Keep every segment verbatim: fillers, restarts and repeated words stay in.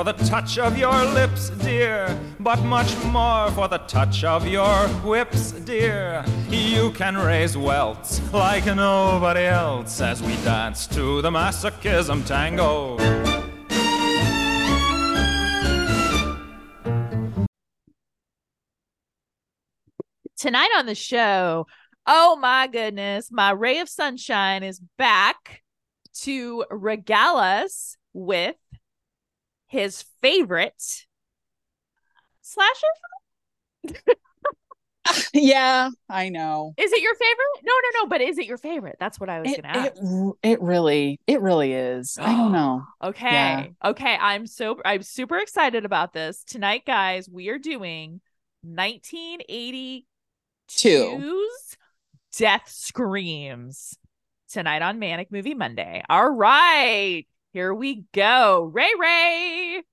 for the touch of your lips, dear, but much more for the touch of your whips, dear. You can raise welts like nobody else as we dance to the masochism tango. Tonight on the show, oh my goodness, my ray of sunshine is back to regale us with his favorite slasher film. Yeah, I know. Is it your favorite? No, no, no. But is it your favorite? That's what I was It, going to ask. it, it really, it really is. I don't know. Okay. Yeah. Okay. I'm so, I'm super excited about this. Tonight, guys, we are doing nineteen eighty-two's Death Screams tonight on Manic Movie Monday. All right. Here we go. Ray Ray.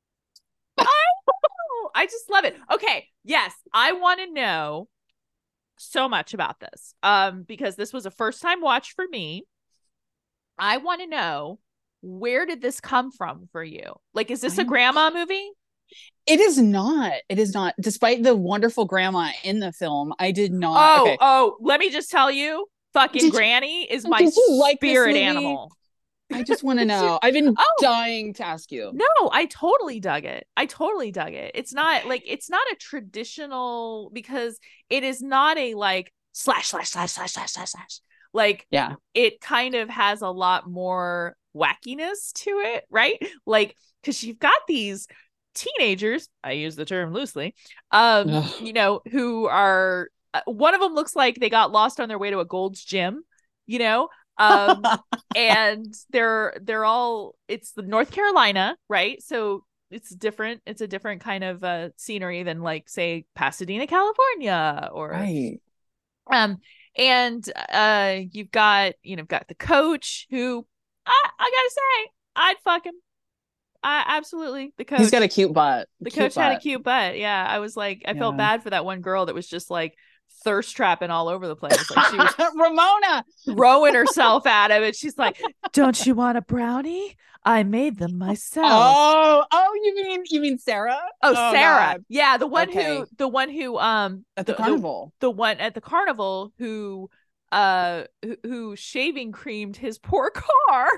Oh, I just love it. Okay. Yes. I want to know so much about this. Um, because this was a first time watch for me. I want to know, where did this come from for you? Like, is this a grandma movie? It is not. It is not. Despite the wonderful grandma in the film, I did not. Oh, okay. oh, let me just tell you, fucking Did Granny you, is my did you like spirit this movie? animal. I just want to know. I've been Oh. dying to ask you. No, I totally dug it. I totally dug it. It's not like, it's not a traditional, because it is not a like slash, slash, slash, slash, slash, slash, slash. Like, Yeah. it kind of has a lot more wackiness to it, right? Like, because you've got these teenagers, I use the term loosely, um, Ugh. you know, who are, uh, one of them looks like they got lost on their way to a Gold's Gym, you know, um, and they're, they're all, it's the North Carolina, right? So it's different. It's a different kind of uh, scenery than like, say, Pasadena, California, or, Right. um, and uh, you've got, you know, got the coach who, I, I gotta say, I'd fuck him. I absolutely the coach. He's got a cute butt. The Cute coach had a butt. cute butt. Yeah, I was like, I felt Yeah. bad for that one girl that was just like thirst trapping all over the place. Like, she was Ramona. throwing herself at him, and she's like, "Don't you want a brownie? I made them myself." Oh, oh, you mean you mean Sarah? Oh, Sarah. God. Yeah, the one Okay. who, the one who, um, At the carnival. the, the one at the carnival who, uh, who, who shaving creamed his poor car.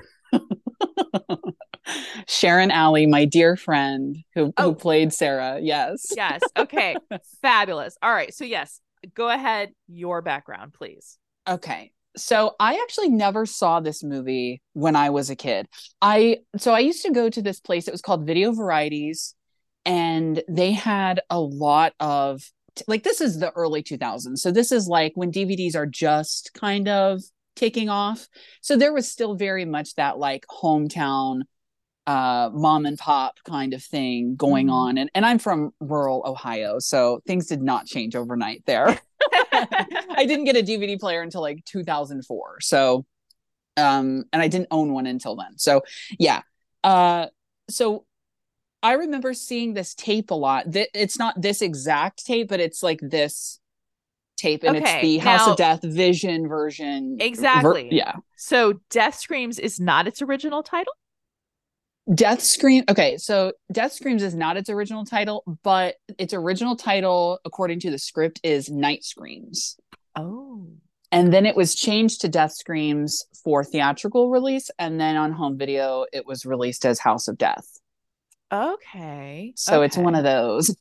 Sharon Alley, my dear friend who, Oh. who played Sarah. Yes. Yes. Okay. Fabulous. All right. So yes, go ahead. Your background, please. Okay. So I actually never saw this movie when I was a kid. I so I used to go to this place. It was called Video Varieties, and they had a lot of like, this is the early two thousands. So this is like when D V Ds are just kind of taking off. So there was still very much that like hometown uh mom and pop kind of thing going Mhm. on, and and I'm from rural Ohio, so things did not change overnight there. I didn't get a D V D player until like two thousand four, so um and I didn't own one until then. So yeah, uh so I remember seeing this tape a lot. Th- it's not this exact tape, but it's like this tape, and Okay, it's the House now- of Death Vision version. Exactly. Ver- yeah. So Death Screams is not its original title. Death Scream. Okay, so Death Screams is not its original title, but its original title, according to the script, is Night Screams. Oh. And then it was changed to Death Screams for theatrical release, and then on home video, it was released as House of Death. Okay. So okay. it's one of those.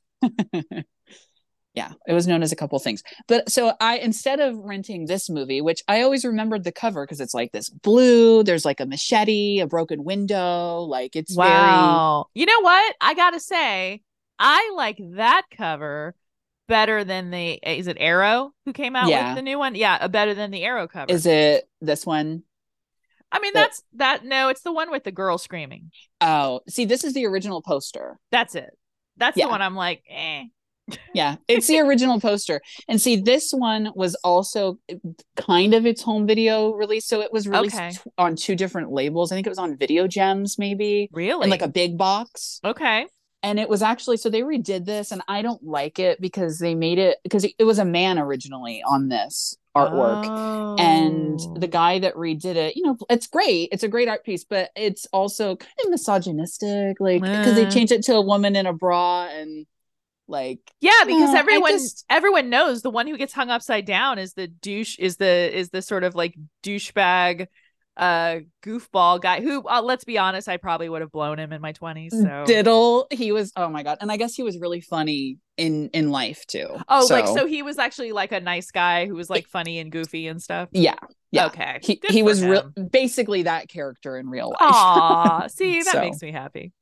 Yeah, it was known as a couple things. But so I, instead of renting this movie, which I always remembered the cover because it's like this blue, there's like a machete, a broken window, like it's Wow. You know what? I gotta say, I like that cover better than the, is it Arrow who came out Yeah. with the new one? Yeah, uh, better than the Arrow cover. very. Is it this one? I mean, the- that's that. No, it's the one with the girl screaming. Oh, see, this is the original poster. That's it. That's Yeah. the one I'm like, eh. Yeah, it's the original poster. And see, this one was also kind of its home video release. So it was released Okay. t- on two different labels. I think it was on Video Gems, maybe. Really? In like a big box. Okay. And it was actually, so they redid this, and I don't like it because they made it, because it was a man originally on this artwork. Oh. And the guy that redid it, you know, it's great. It's a great art piece, but it's also kind of misogynistic, like, because they Eh. changed it to a woman in a bra and like, Yeah, because uh, I everyone just- everyone knows the one who gets hung upside down is the douche is the is the sort of like douchebag uh goofball guy who, uh, let's be honest, I probably would have blown him in my twenties. So Diddle, he was, oh my God. And I guess he was really funny in in life too. oh, like so he was actually like a nice guy who was like funny and goofy and stuff. Yeah. Yeah. Okay. He Good he for was real him. basically that character in real life. Aw, see, that So- makes me happy.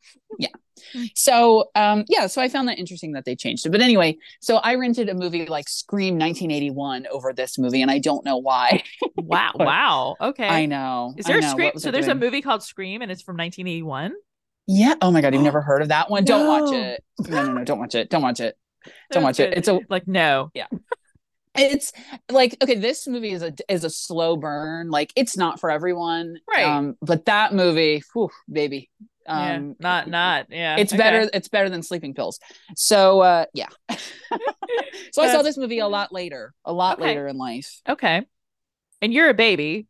So um yeah, so I found that interesting that they changed it. But anyway, so I rented a movie like Scream nineteen eighty-one over this movie, and I don't know why. Wow. Wow. Okay. I know. Is there I a know. Scream? What was So I there's a doing? movie called Scream and it's from nineteen eighty-one. Yeah. Oh my God, you've never heard of that one? Don't watch No. it. No, no, no, don't watch it. Don't watch it. Don't That's watch it. good. It's a like no. it's like, okay, this movie is a is a slow burn. Like, it's not for everyone. Right. Um, but that movie, whew, baby. Um Yeah. Not not. Yeah. it's Okay. better it's better than sleeping pills. So uh yeah. So I saw That's- this movie a lot later, a lot Okay. later in life. Okay. And you're a baby.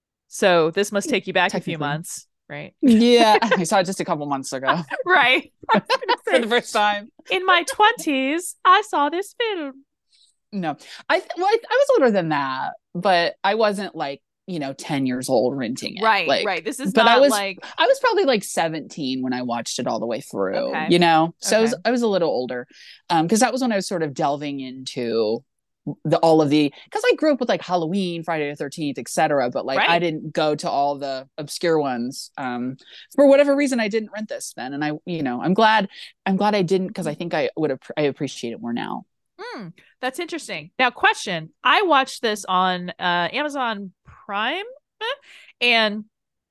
So this must take you back a few Technically. months, right? Yeah. I saw it just a couple months ago Right. for the first time. In my twenties, I saw this film. No, I th- well, I, I was older than that, but I wasn't like, you know, ten years old renting it. Right, Like, right. This is but not I was- like I was probably like seventeen when I watched it all the way through, Okay. you know? So I was Okay. I was a little older. Um, because that was when I was sort of delving into the all of the, because I grew up with like Halloween, Friday the thirteenth, et cetera. But like, I Right. didn't go to all the obscure ones. Um, for whatever reason, I didn't rent this then. And I, you know, I'm glad, I'm glad I didn't, because I think I would have I appreciate it more now. Hmm, that's interesting. Now, question. I watched this on uh Amazon Prime, eh, and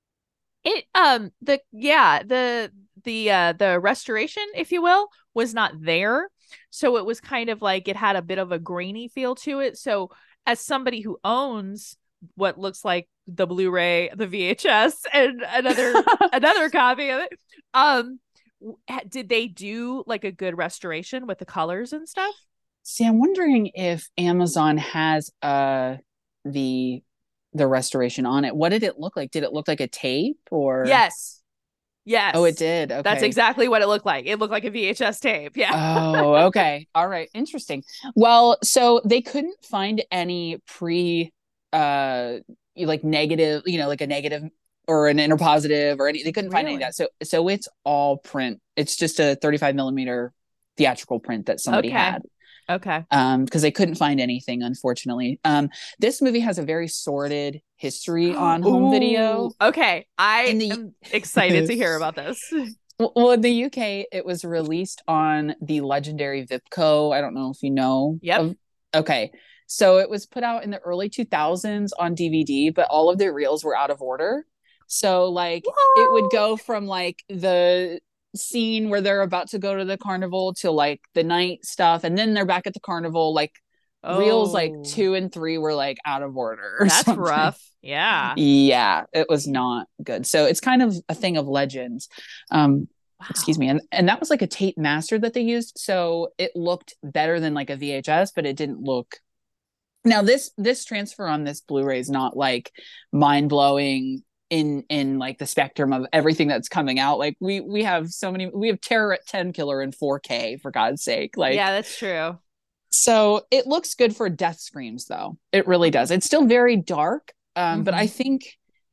it um the yeah, the the uh the restoration, if you will, was not there. So it was kind of like it had a bit of a grainy feel to it. So as somebody who owns what looks like the Blu-ray, the V H S, and another another copy of it, um w- ha- did they do like a good restoration with the colors and stuff? See, I'm wondering if Amazon has uh the the restoration on it. What did it look like? Did it look like a tape or? Yes. Yes. Oh, it did. Okay. That's exactly what it looked like. It looked like a V H S tape. Yeah. Oh, okay. All right. Interesting. Well, so they couldn't find any pre uh like negative, you know, like a negative or an interpositive or any, they couldn't find any of Really? that. So so it's all print. It's just a thirty-five millimeter theatrical print that somebody Okay. had. Okay. Um, because they couldn't find anything, unfortunately. Um, this movie has a very sordid history on home video. Ooh, okay. I In the- am excited to hear about this. Well, well, in the U K, it was released on the legendary Vipco. I don't know if you know. Yep. of- okay. So it was put out in the early two thousands on D V D, but all of the reels were out of order. So like it would go from like the scene where they're about to go to the carnival to like the night stuff, and then they're back at the carnival. Like reels like Oh, two and three were like out of order. or That's something. rough. Yeah. Yeah, it was not good. So it's kind of a thing of legends. Um, Wow. excuse me, and and that was like a tape master that they used, so it looked better than like a V H S, but it didn't look. Now this this transfer on this Blu-ray is not like mind blowing in in like the spectrum of everything that's coming out. Like we we have so many. We have Terror at ten Killer in four K, for God's sake. Like Yeah, that's true. so it looks good for death screams, though. It really does. It's still very dark, um, but Mhm. I think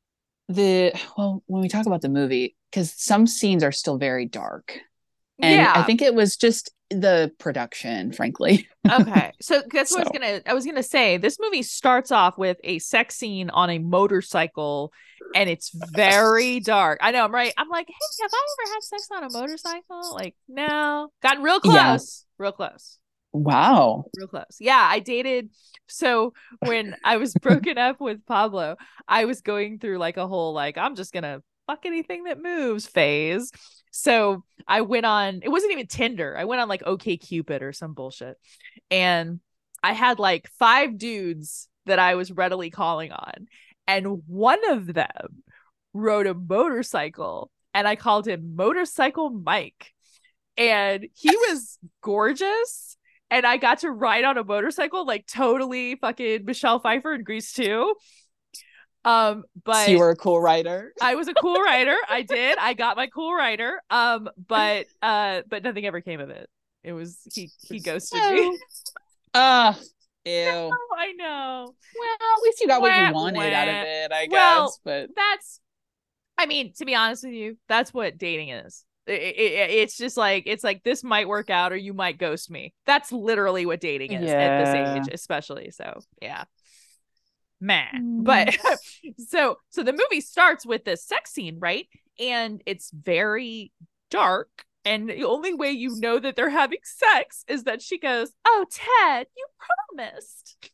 the well, when we talk about the movie, because some scenes are still very dark, and yeah. I think it was just the production, frankly. Okay. So that's what I was So. gonna I was gonna say. This movie starts off with a sex scene on a motorcycle, and it's very dark. I know, I'm right. I'm like, hey, have I ever had sex on a motorcycle? Like, no. Gotten real close. Yeah. Real close. Wow. Real close. Yeah, I dated. So when I was broken up with Pablo, I was going through like a whole like I'm just gonna fuck anything that moves phase. So I went on. It wasn't even Tinder. I went on like OkCupid or some bullshit, and I had like five dudes that I was readily calling on, and one of them rode a motorcycle, and I called him Motorcycle Mike. and he was gorgeous. And I got to ride on a motorcycle, like totally fucking Michelle Pfeiffer in Grease too. Um, but So you were a cool writer. I was a cool writer. I did. I got my cool writer. Um, but uh, but nothing ever came of it. It was he he ghosted me. Uh ew. Oh, I know. Well, at least you got what Wah, you wanted wah. out of it, I Well, guess. But That's, I mean, to be honest with you, that's what dating is. It, it, it's just like, it's like, this might work out or you might ghost me. That's literally what dating is at this Yeah. age, especially. So yeah. Man. Mm. But so so the movie starts with this sex scene, right? And it's very dark. And the only way you know that they're having sex is that she goes, "Oh, Ted, you promised."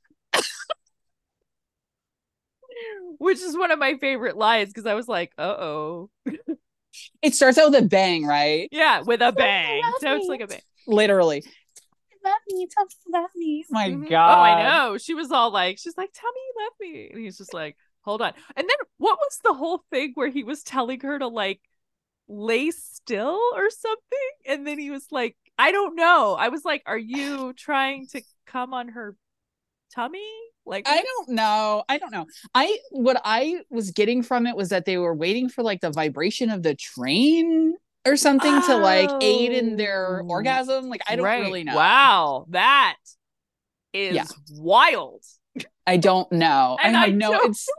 Which is one of my favorite lines because I was like, uh-oh. it starts out with a bang, right? Yeah, with a bang. love So it's me. like a bang. Literally. Love me, tell me you love me. My Mhm. God. Oh, I know. She was all like, she's like, "Tell me you love me." And he's just like, "Hold on." And then what was the whole thing where he was telling her to like lay still or something? And then he was like, I don't know. I was like, are you trying to come on her tummy? Like, I don't know. I don't know. I what I was getting from it was that they were waiting for like the vibration of the train or something to like aid in their Oh. orgasm. Like I don't Right. really know. Wow, that is Yeah. wild. I don't know. And I I have no. don't- It's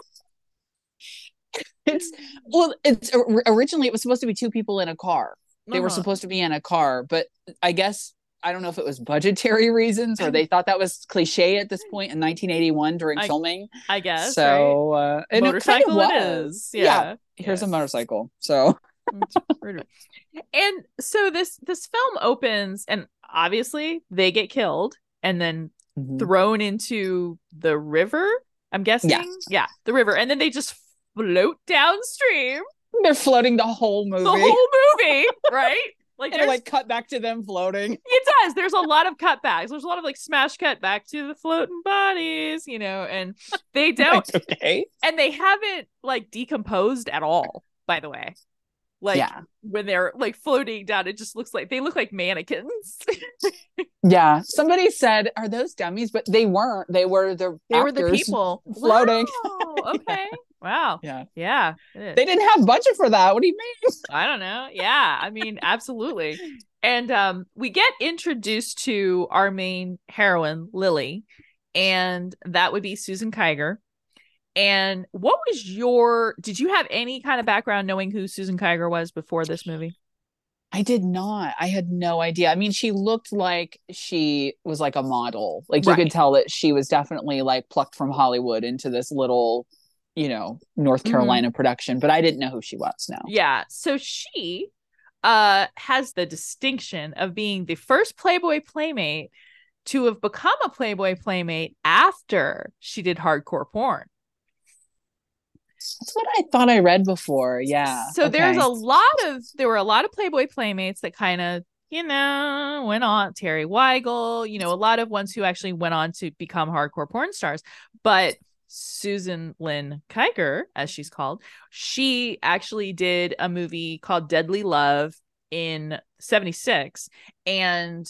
it's well. It's originally it was supposed to be two people in a car. They were Uh-huh. supposed to be in a car, but I guess I don't know if it was budgetary reasons or they thought that was cliche at this point in nineteen eighty-one during I- filming. I guess. So uh, right? and Motorcycle it, kind it of was. is. Yeah. Yeah. Here's a Yes. motorcycle. So And so this this film opens and obviously they get killed and then Mhm. thrown into the river, I'm guessing. Yeah. Yeah, the river. And then they just float downstream they're floating the whole movie. the whole movie, right? Like, and there's, like cut back to them floating. it does. There's a lot of cutbacks. There's a lot of like smash cut back to the floating bodies, you know, and they don't, Like, okay. and they haven't like decomposed at all, by the way. Like, Yeah. when they're like floating down, it just looks like they look like mannequins. Yeah. Somebody said, "Are those dummies?" But they weren't. They were the They were the actors people floating. Wow, okay. Wow. Yeah. Yeah. it is. They didn't have budget for that. What do you mean? I don't know. Yeah. I mean, absolutely. And um, we get introduced to our main heroine, Lily, and that would be Susan Kiger. And what was your, did you have any kind of background knowing who Susan Kiger was before this movie? I did not. I had no idea. I mean, she looked like she was like a model. Like you Right. could tell that she was definitely like plucked from Hollywood into this little, you know, North Mhm. Carolina production, but I didn't know who she was now. Yeah. So she uh has the distinction of being the first Playboy Playmate to have become a Playboy Playmate after she did hardcore porn. That's what I thought I read before. Yeah. So okay. there's a lot of there were a lot of Playboy Playmates that kind of, you know, went on. Terry Weigel, you know, a lot of ones who actually went on to become hardcore porn stars. But Susan Lynn Kiger, as she's called, she actually did a movie called Deadly Love in seventy-six. And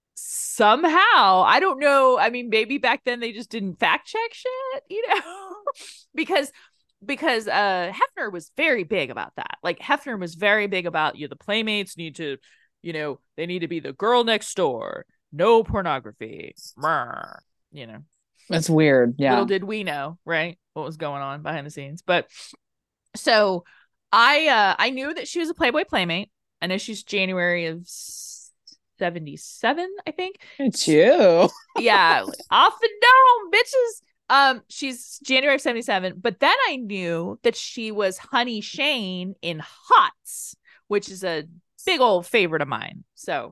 somehow, I don't know. I mean, maybe back then they just didn't fact check shit, you know, because because uh Hefner was very big about that. Like Hefner was very big about, you know, the Playmates need to, you know, they need to be the girl next door, no pornography, Brr, you know. That's weird. Yeah. Little did we know, right, what was going on behind the scenes. But so I uh I knew that she was a Playboy Playmate. I know she's January of seventy-seven, I think. It's you. Yeah, off and down, bitches. Um, she's January of seventy-seven, but then I knew that she was Honey Shane in Hots, which is a big old favorite of mine. So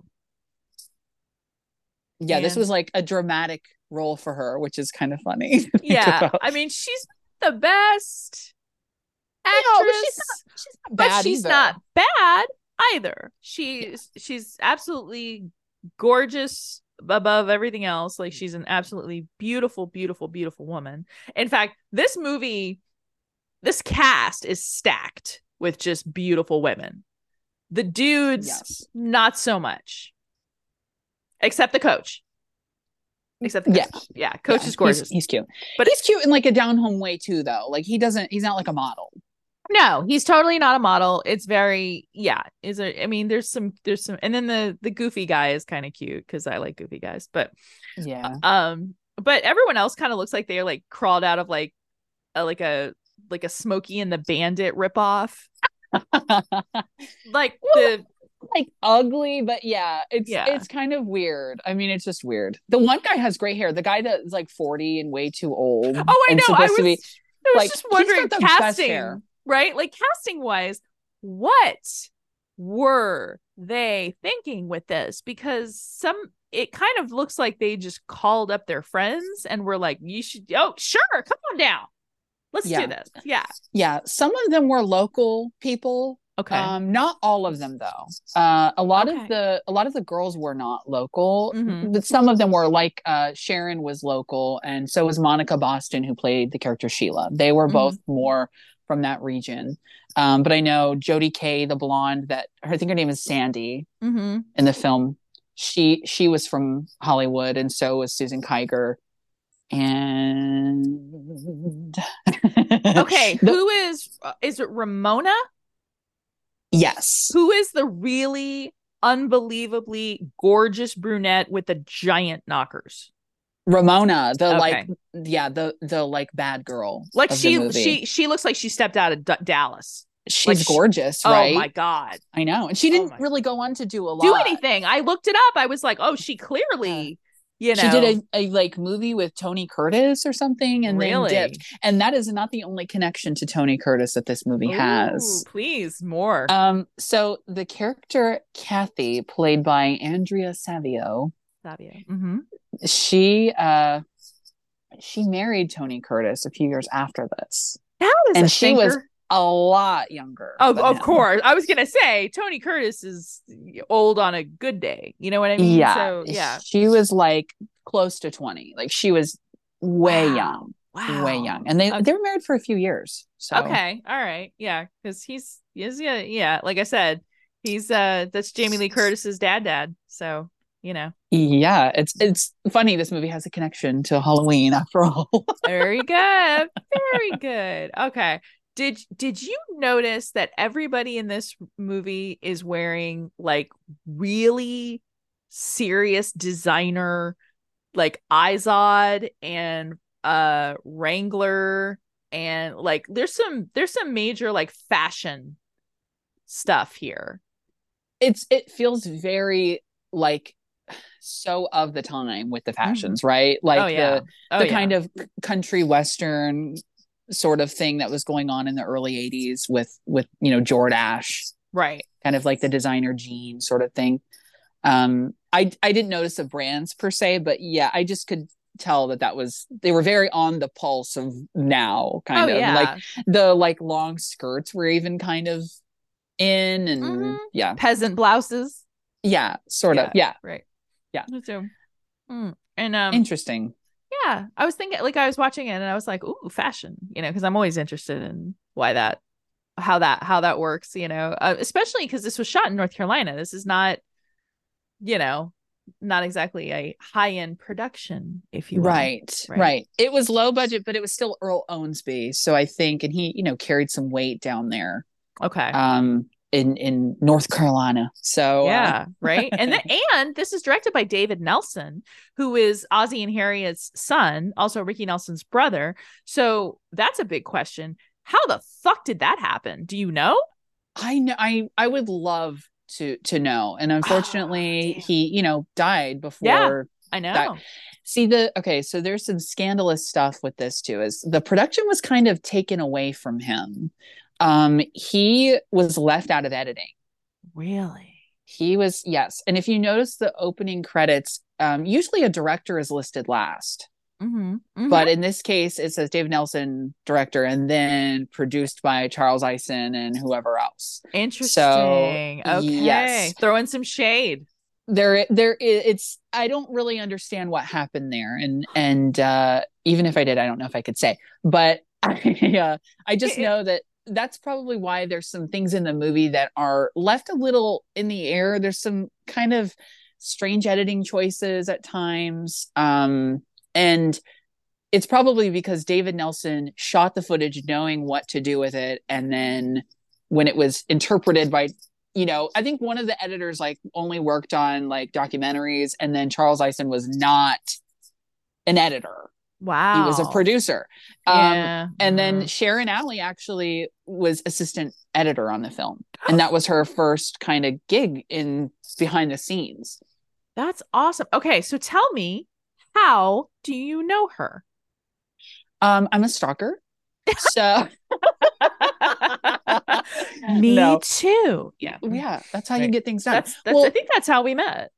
Yeah, this And- was like a dramatic role for her, which is kind of funny. to think yeah, about. I mean, she's the best No, actress, but she's not, she's not but bad she's either. not bad either. She's she's absolutely gorgeous above everything else. Like, she's an absolutely beautiful, beautiful, beautiful woman. In fact, this movie, this cast is stacked with just beautiful women. The dudes, Yes. not so much. Except the coach. Except the Yeah. coach. Yeah, coach Yeah, is gorgeous. He's, he's cute. But But he's cute in like a down home way too, though. Like he doesn't, he's not like a model. no, he's totally not a model. It's very, yeah. Is a, I mean, there's some, there's some, and then the the goofy guy is kind of cute because I like goofy guys. But Yeah. um, but everyone else kind of looks like they're like crawled out of like a like a like a Smokey and the Bandit ripoff. Like the like ugly, but yeah, it's Yeah. it's kind of weird. I mean, it's just weird. The one guy has gray hair. The guy that's like forty and way too old. Oh, I and know. I supposed was, to be, I was like, just he's wondering, got the best casting, hair. right? Like casting wise, what were they thinking with this? Because some, it kind of looks like they just called up their friends and were like, "You should, oh, sure, come on down, let's Yeah. do this." Yeah. Yeah, some of them were local people. Okay. Um, not all of them though. Uh, a lot Okay. of the a lot of the girls were not local, Mhm. but some of them were. Like uh, Sharon was local, and so was Monica Boston, who played the character Sheila. They were both Mm-hmm. more from that region. Um, but I know Jodie Kay, the blonde, that I think her name is Sandy Mm-hmm. in the film. She she was from Hollywood, and so was Susan Kiger. And Okay. The- Who is uh, is it Ramona? yes. Who is the really unbelievably gorgeous brunette with the giant knockers? Ramona, the Okay. like, yeah, the the like bad girl. Like of the she movie. she she looks like she stepped out of D- Dallas. she's like she- gorgeous, Oh right? my god. I know, and she Oh didn't my- really go on to do a lot. Do anything. I looked it up. I was like, "Oh, she clearly, you know." She did a, a like movie with Tony Curtis or something, and really. then dipped. And that is not the only connection to Tony Curtis that this movie has. Ooh, please, more. Um, so the character Kathy, played by Andrea Savio, Savio. Mhm. she uh she married Tony Curtis a few years after this. That is And a she was thinker. a lot younger. Of than of him. course. I was gonna say Tony Curtis is old on a good day. You know what I mean? Yeah. So yeah. She was like close to twenty. Like she was way Wow. young. Wow. Way young. And they Okay. they were married for a few years. So Okay. All right. Yeah. Because he's he's yeah, yeah. Like I said, he's uh that's Jamie Lee Curtis's dad dad. So, you know. yeah, it's it's funny this movie has a connection to Halloween after all. Very good. Very good. Okay. Did did you notice that everybody in this movie is wearing like really serious designer like Izod and uh Wrangler, and like there's some there's some major like fashion stuff here. It's it feels very like so of the time with the fashions, right? Like Oh, yeah. the Oh, the yeah. kind of country western sort of thing that was going on in the early eighties with with you know Jordache, Right. kind of like the designer jean sort of thing. um i i didn't notice the brands per se, but yeah, I just could tell that that was they were very on the pulse of now, kind Oh, of yeah. like the like long skirts were even kind of in, and Mhm. yeah Peasant blouses. yeah sort of yeah Right. Yeah. So, mm. and um interesting. yeah, I was thinking, like, I was watching it and I was like, ooh, fashion, you know, because I'm always interested in why that, how that, how that works, you know, uh, especially because this was shot in North Carolina. This is not, you know, not exactly a high end production, if you will. Right, Right. right it was low budget, but it was still Earl Owensby, so I think, and he you know carried some weight down there Okay. um in in North Carolina, so uh, Yeah, right. And then and this is directed by David Nelson, who is Ozzie and Harriet's son, also Ricky Nelson's brother. So that's a big question. How the fuck did that happen? Do you know? I know I I would love to to know, and unfortunately damn. he you know died before. Yeah. I know. That- See the okay, so there's some scandalous stuff with this too. Is the production was kind of taken away from him. Um, he was left out of editing. Really? He was yes, and if you notice the opening credits, um, usually a director is listed last. Mm-hmm. But in this case, it says Dave Nelson, director, and then produced by Charles Eisen and whoever else. Interesting. So, Okay. yes. Throwing some shade. There, there, it's. I don't really understand what happened there, and and uh, even if I did, I don't know if I could say. But I, uh, I just It- know that that's probably why there's some things in the movie that are left a little in the air. There's some kind of strange editing choices at times. Um, and it's probably because David Nelson shot the footage knowing what to do with it. And then when it was interpreted by, you know, I think one of the editors like only worked on like documentaries, and then Charles Eisen was not an editor. Wow. He was a producer. Yeah. Um, and then Mhm. Sharon Alley actually was assistant editor on the film. And that was her first kind of gig in behind the scenes. That's awesome. Okay, so tell me, how do you know her? Um, I'm a stalker. So Me No. too. Yeah. yeah, that's how you Right. get things done. That's that's Well, I think that's how we met.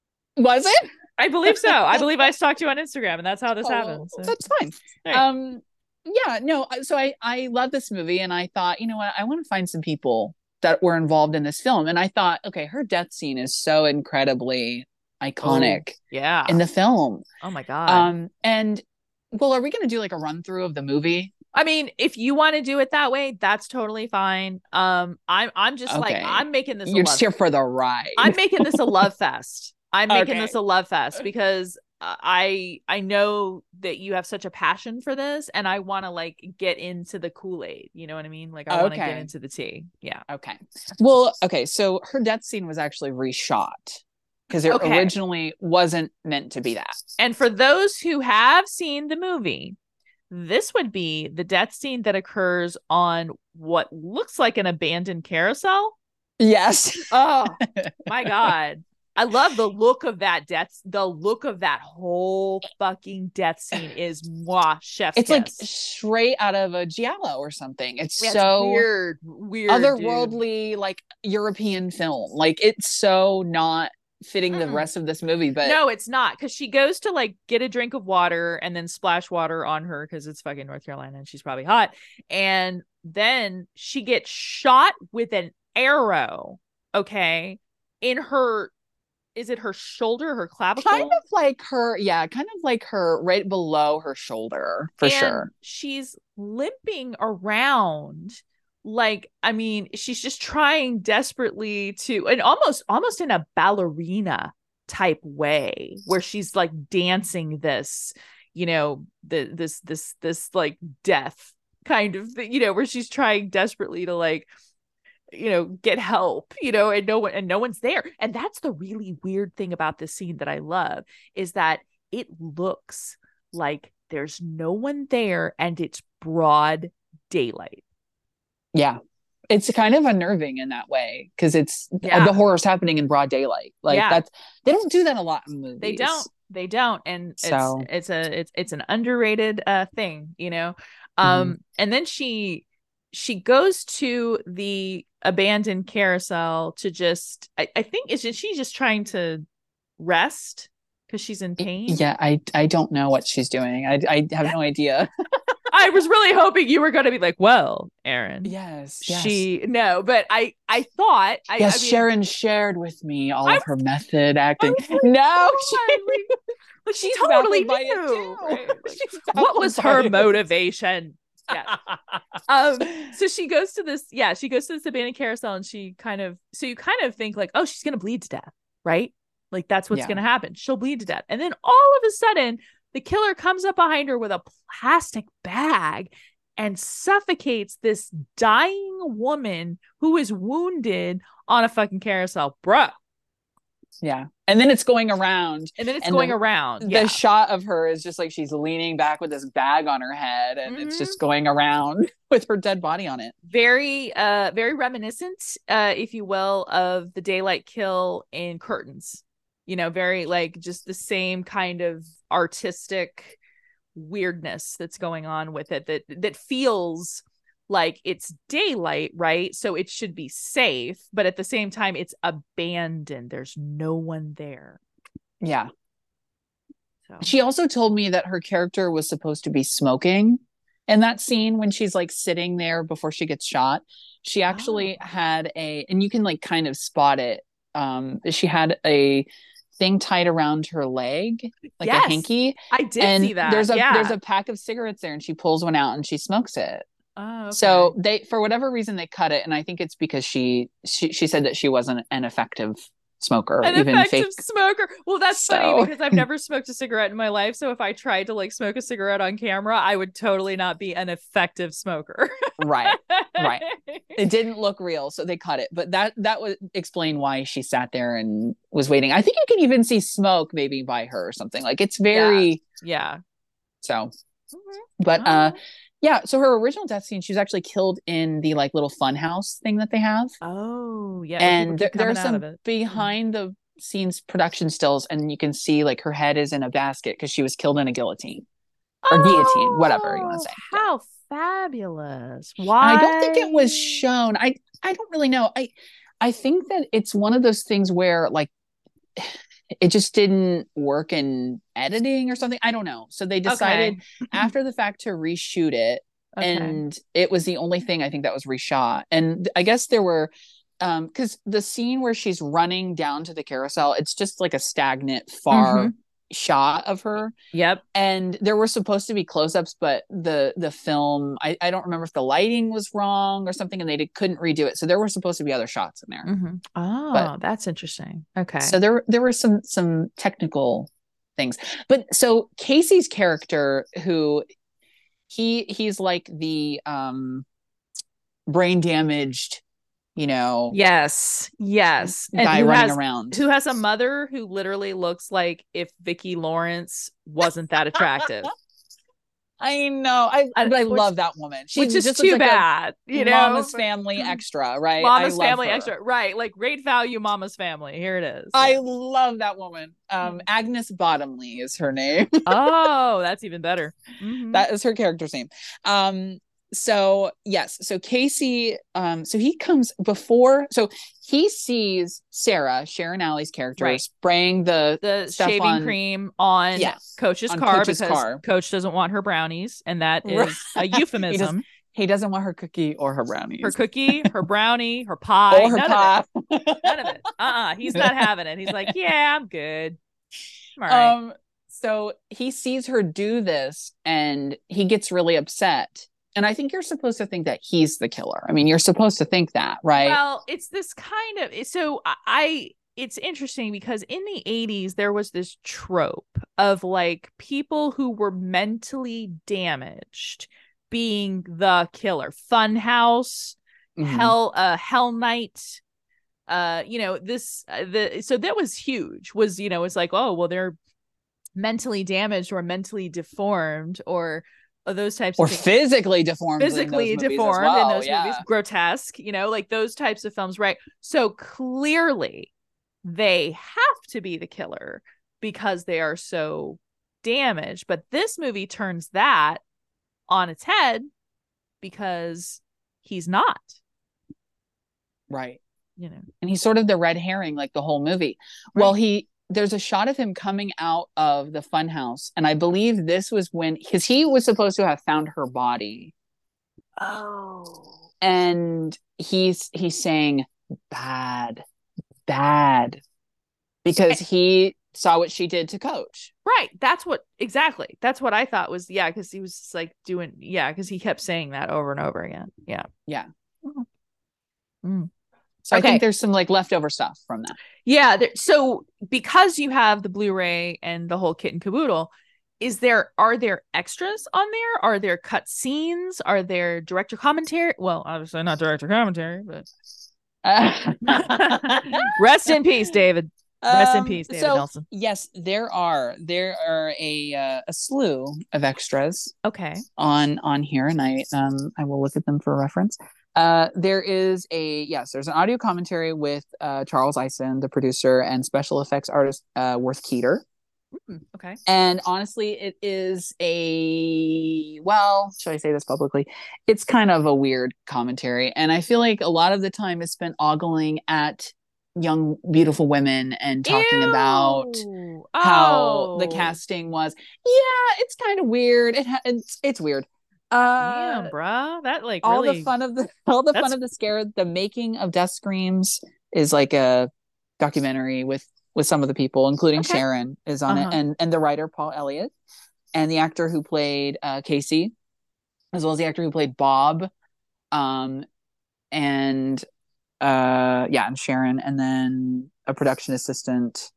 was it? I believe so. I believe I stalked you on Instagram, and that's how this Oh, happened. So. That's fine. Right. Um, yeah, no. So I I love this movie, and I thought, you know what, I want to find some people that were involved in this film, and I thought, okay, her death scene is so incredibly iconic Oh, yeah. in the film. Oh my god. Um, and well, are we going to do like a run through of the movie? I mean, if you want to do it that way, that's totally fine. Um, I'm I'm just like Okay. I'm making this. You're a just love- here for the ride. I'm making this a love fest. I'm making Okay. this a love fest because uh, I I know that you have such a passion for this, and I want to like get into the Kool-Aid. You know what I mean? Like I want to get Okay. into the tea. Yeah. Okay. Well, okay. So her death scene was actually reshot because it Okay. originally wasn't meant to be that. And for those who have seen the movie, this would be the death scene that occurs on what looks like an abandoned carousel. Yes. Oh my god. I love the look of that death. The look of that whole fucking death scene is moi chef's It's kiss. like straight out of a giallo or something. It's Yeah, it's so weird, weird, otherworldly, dude. like European film. Like it's so not fitting the Mm. rest of this movie. But No, it's not, because she goes to like get a drink of water and then splash water on her because it's fucking North Carolina and she's probably hot. And then she gets shot with an arrow. Okay, in her. Is it her shoulder, her clavicle? kind of like her, yeah, kind of like her right below her shoulder for And sure. she's limping around. Like, I mean, she's just trying desperately to, and almost, almost in a ballerina type way, where she's like dancing this, you know, the this this this like death kind of, you know, where she's trying desperately to like, you know, get help, you know, and no one and no one's there. And that's the really weird thing about this scene that I love, is that it looks like there's no one there and it's broad daylight. Yeah. It's kind of unnerving in that way because it's Yeah. the horror's happening in broad daylight. Like Yeah. that's they don't do that a lot in movies. They don't. They don't. And So- it's it's a it's it's an underrated uh thing, you know. Um Mm-hmm. and then she she goes to the abandoned carousel to just I, I think is she just trying to rest because she's in pain. Yeah, I I don't know what she's doing. I I have no idea. I was really hoping you were going to be like, well, Aaron, Yes, yes. she no, but I I thought I, yes, I mean, Sharon shared with me all I of her method acting. was like, no, God, she, like, like, she she's totally baffled by it knew. too. Right? Like, She's what baffled was by her it. motivation? Yeah. Um, so she goes to this, yeah, she goes to this abandoned carousel and she kind of, so you kind of think like, oh, she's going to bleed to death, right? Like that's what's Yeah. going to happen. She'll bleed to death. And then all of a sudden, the killer comes up behind her with a plastic bag and suffocates this dying woman who is wounded on a fucking carousel, bruh. Yeah, and then it's going around. And then it's And going the- around. The Yeah. shot of her is just like she's leaning back with this bag on her head, and it's Mhm. just going around with her dead body on it. Very, uh, very reminiscent, uh, if you will, of the daylight kill in Curtains. You know, very like just the same kind of artistic weirdness that's going on with it that that feels like it's daylight, right? So it should be safe, but at the same time, it's abandoned. There's no one there. Yeah. So She also told me that her character was supposed to be smoking in that scene when she's like sitting there before she gets shot. She actually Oh. had a, and you can like kind of spot it. Um, she had a thing tied around her leg, like Yes, a hanky. I did and see that. there's a yeah. there's a pack of cigarettes there, and she pulls one out and she smokes it. Oh, okay. So they, for whatever reason, they cut it, and I think it's because she she she said that she wasn't an effective smoker, An even effective fake. smoker. Well, that's So- funny because I've never smoked a cigarette in my life. So if I tried to like smoke a cigarette on camera, I would totally not be an effective smoker. Right, right. It didn't look real, so they cut it. But that that would explain why she sat there and was waiting. I think you can even see smoke maybe by her or something. Like it's very Yeah. so. Mhm. But uh, Alright. yeah. So her original death scene, she was actually killed in the like little fun house thing that they have. Oh, yeah. And there, people keep there are coming out some of it. behind the scenes production stills, and you can see like her head is in a basket because she was killed in a guillotine or guillotine, whatever you want to say. Oh, How fabulous. Why? And I don't think it was shown. I I don't really know. I I think that it's one of those things where like it just didn't work in editing or something. I don't know. So they decided Okay. after the fact to reshoot it. Okay. And it was the only thing I think that was reshot. And I guess there were um because the scene where she's running down to the carousel, it's just like a stagnant far Mhm. shot of her. Yep. And there were supposed to be close-ups, but the the film, I, I don't remember if the lighting was wrong or something, and they did, couldn't redo it. So there were supposed to be other shots in there. Mhm. Oh, But- that's interesting. Okay. So there there were some some technical things. But so Casey's character, who he he's like the um brain damaged, you know, yes. Yes. And guy who running has, around. who has a mother who literally looks like if Vicki Lawrence wasn't that attractive. I know. I I- but I which- love that woman. She which is just too looks like a bad. You know, Mama's but- Family extra, right? Mama's I love Family her. extra. Right. Like great value Mama's Family. Here it is. I Yeah. love that woman. Um, Mm. Agnes Bottomley is her name. Oh, that's even better. Mhm. That is her character's name. Um, so yes, so Casey, um, so he comes before, so he sees Sarah, Sharon Alley's character, Right. spraying the the stuff shaving on- cream on Yeah, Coach's on car Coach's because car. Coach doesn't want her brownies, and that Right. is a euphemism. he doesn't want her cookie or her brownies Her cookie, her brownie, her pie, or her none pie. of it. None of it. Uh-uh. He's not having it. He's like, yeah, I'm good. I'm all right. Um, so he sees her do this and he gets really upset. And I think you're supposed to think that he's the killer. I mean, you're supposed to think that, right? Well, it's this kind of so I, I it's interesting because in the eighties there was this trope of like people who were mentally damaged being the killer. Funhouse, Mhm. Hell uh Hell Night. Uh, you know, this uh, the so that was huge. Was, you know, it's like, oh, well, they're mentally damaged or mentally deformed or uh, those types Or of things. physically deformed. in those Physically movies as deformed well, in those yeah. movies, grotesque, you know, like those types of films, right? So clearly they have to be the killer because they are so damaged. But this movie turns that on its head because he's not, Right. you know. And he's sort of the red herring like the whole movie. Right. Well, he there's a shot of him coming out of the funhouse, and I believe this was when because he was supposed to have found her body, Oh. and he's he's saying bad, bad, because he saw what she did to Coach. Right. That's what exactly. That's what I thought was, yeah, because he was just like doing, yeah, because he kept saying that over and over again. Yeah. Yeah. Mm. So I Okay. think there's some like leftover stuff from that. Yeah. There, so because you have the Blu-ray and the whole kit and caboodle, is there are there extras on there? Are there cut scenes? Are there director commentary? Well, obviously not director commentary, but rest in peace, David. Rest in Um, peace, David so, Nelson. Yes, there are there are a uh, a slew of extras Okay. on on here, and I um I will look at them for reference. Uh, there is a yes, there's an audio commentary with uh, Charles Eisen, the producer, and special effects artist uh, Worth Keeter. Mm, okay. And honestly, it is a well, should I say this publicly? It's kind of a weird commentary, and I feel like a lot of the time is spent ogling at young, beautiful women and talking Ew. about how Oh. the casting was. Yeah, it's kind of weird. It ha- it's it's weird. Uh, Damn, bruh. That like all really the fun of the all the fun That's- of the scare. The making of Death Screams is like a documentary with with some of the people, including Okay. Sharon is on Uh-huh. it, and and the writer Paul Elliott, and the actor who played uh, Casey as well as the actor who played Bob. Um, and uh, yeah, and Sharon, and then a production assistant.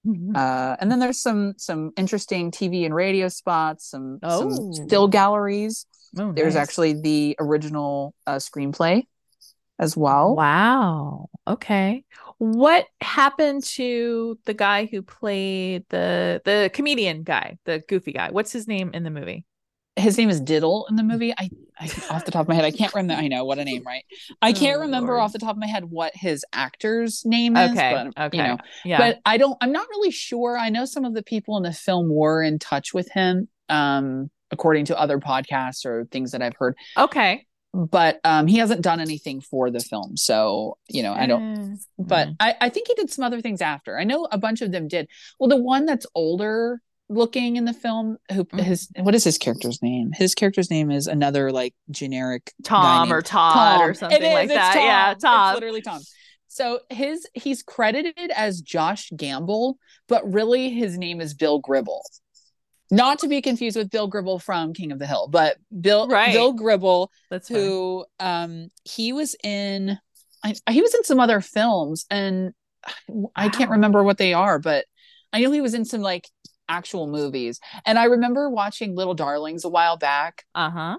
Uh, and then there's some some interesting T V and radio spots, some Oh. some still galleries. Oh, There's nice. actually the original uh, screenplay as well. Wow. Okay. What happened to the guy who played the the comedian guy, the goofy guy? What's his name in the movie? His name is Diddle in the movie. I, I off the top of my head, I can't remember. I know what a name, right? I can't Oh, remember Lord. off the top of my head what his actor's name is. Okay. But, Okay. You know, Yeah. but I don't. I'm not really sure. I know some of the people in the film were in touch with him, um, according to other podcasts or things that I've heard. Okay. But um, he hasn't done anything for the film, so you know, I don't. Eh, But mm. I, I think he did some other things after. I know a bunch of them did. Well, the one that's older looking in the film, who Mhm. his what is his character's name? His character's name is another like generic guy Tom named or Todd Tom. or something It is, like it's that. Tom. Yeah, It's Tom. literally Tom. So his he's credited as Josh Gamble, but really his name is Bill Gribble. Not to be confused with Bill Gribble from King of the Hill, but Bill Right. Bill Gribble, That's funny. who um he was in I, he was in some other films, and I can't Wow. remember what they are, but I know he was in some like actual movies. And I remember watching Little Darlings a while back, Uh-huh.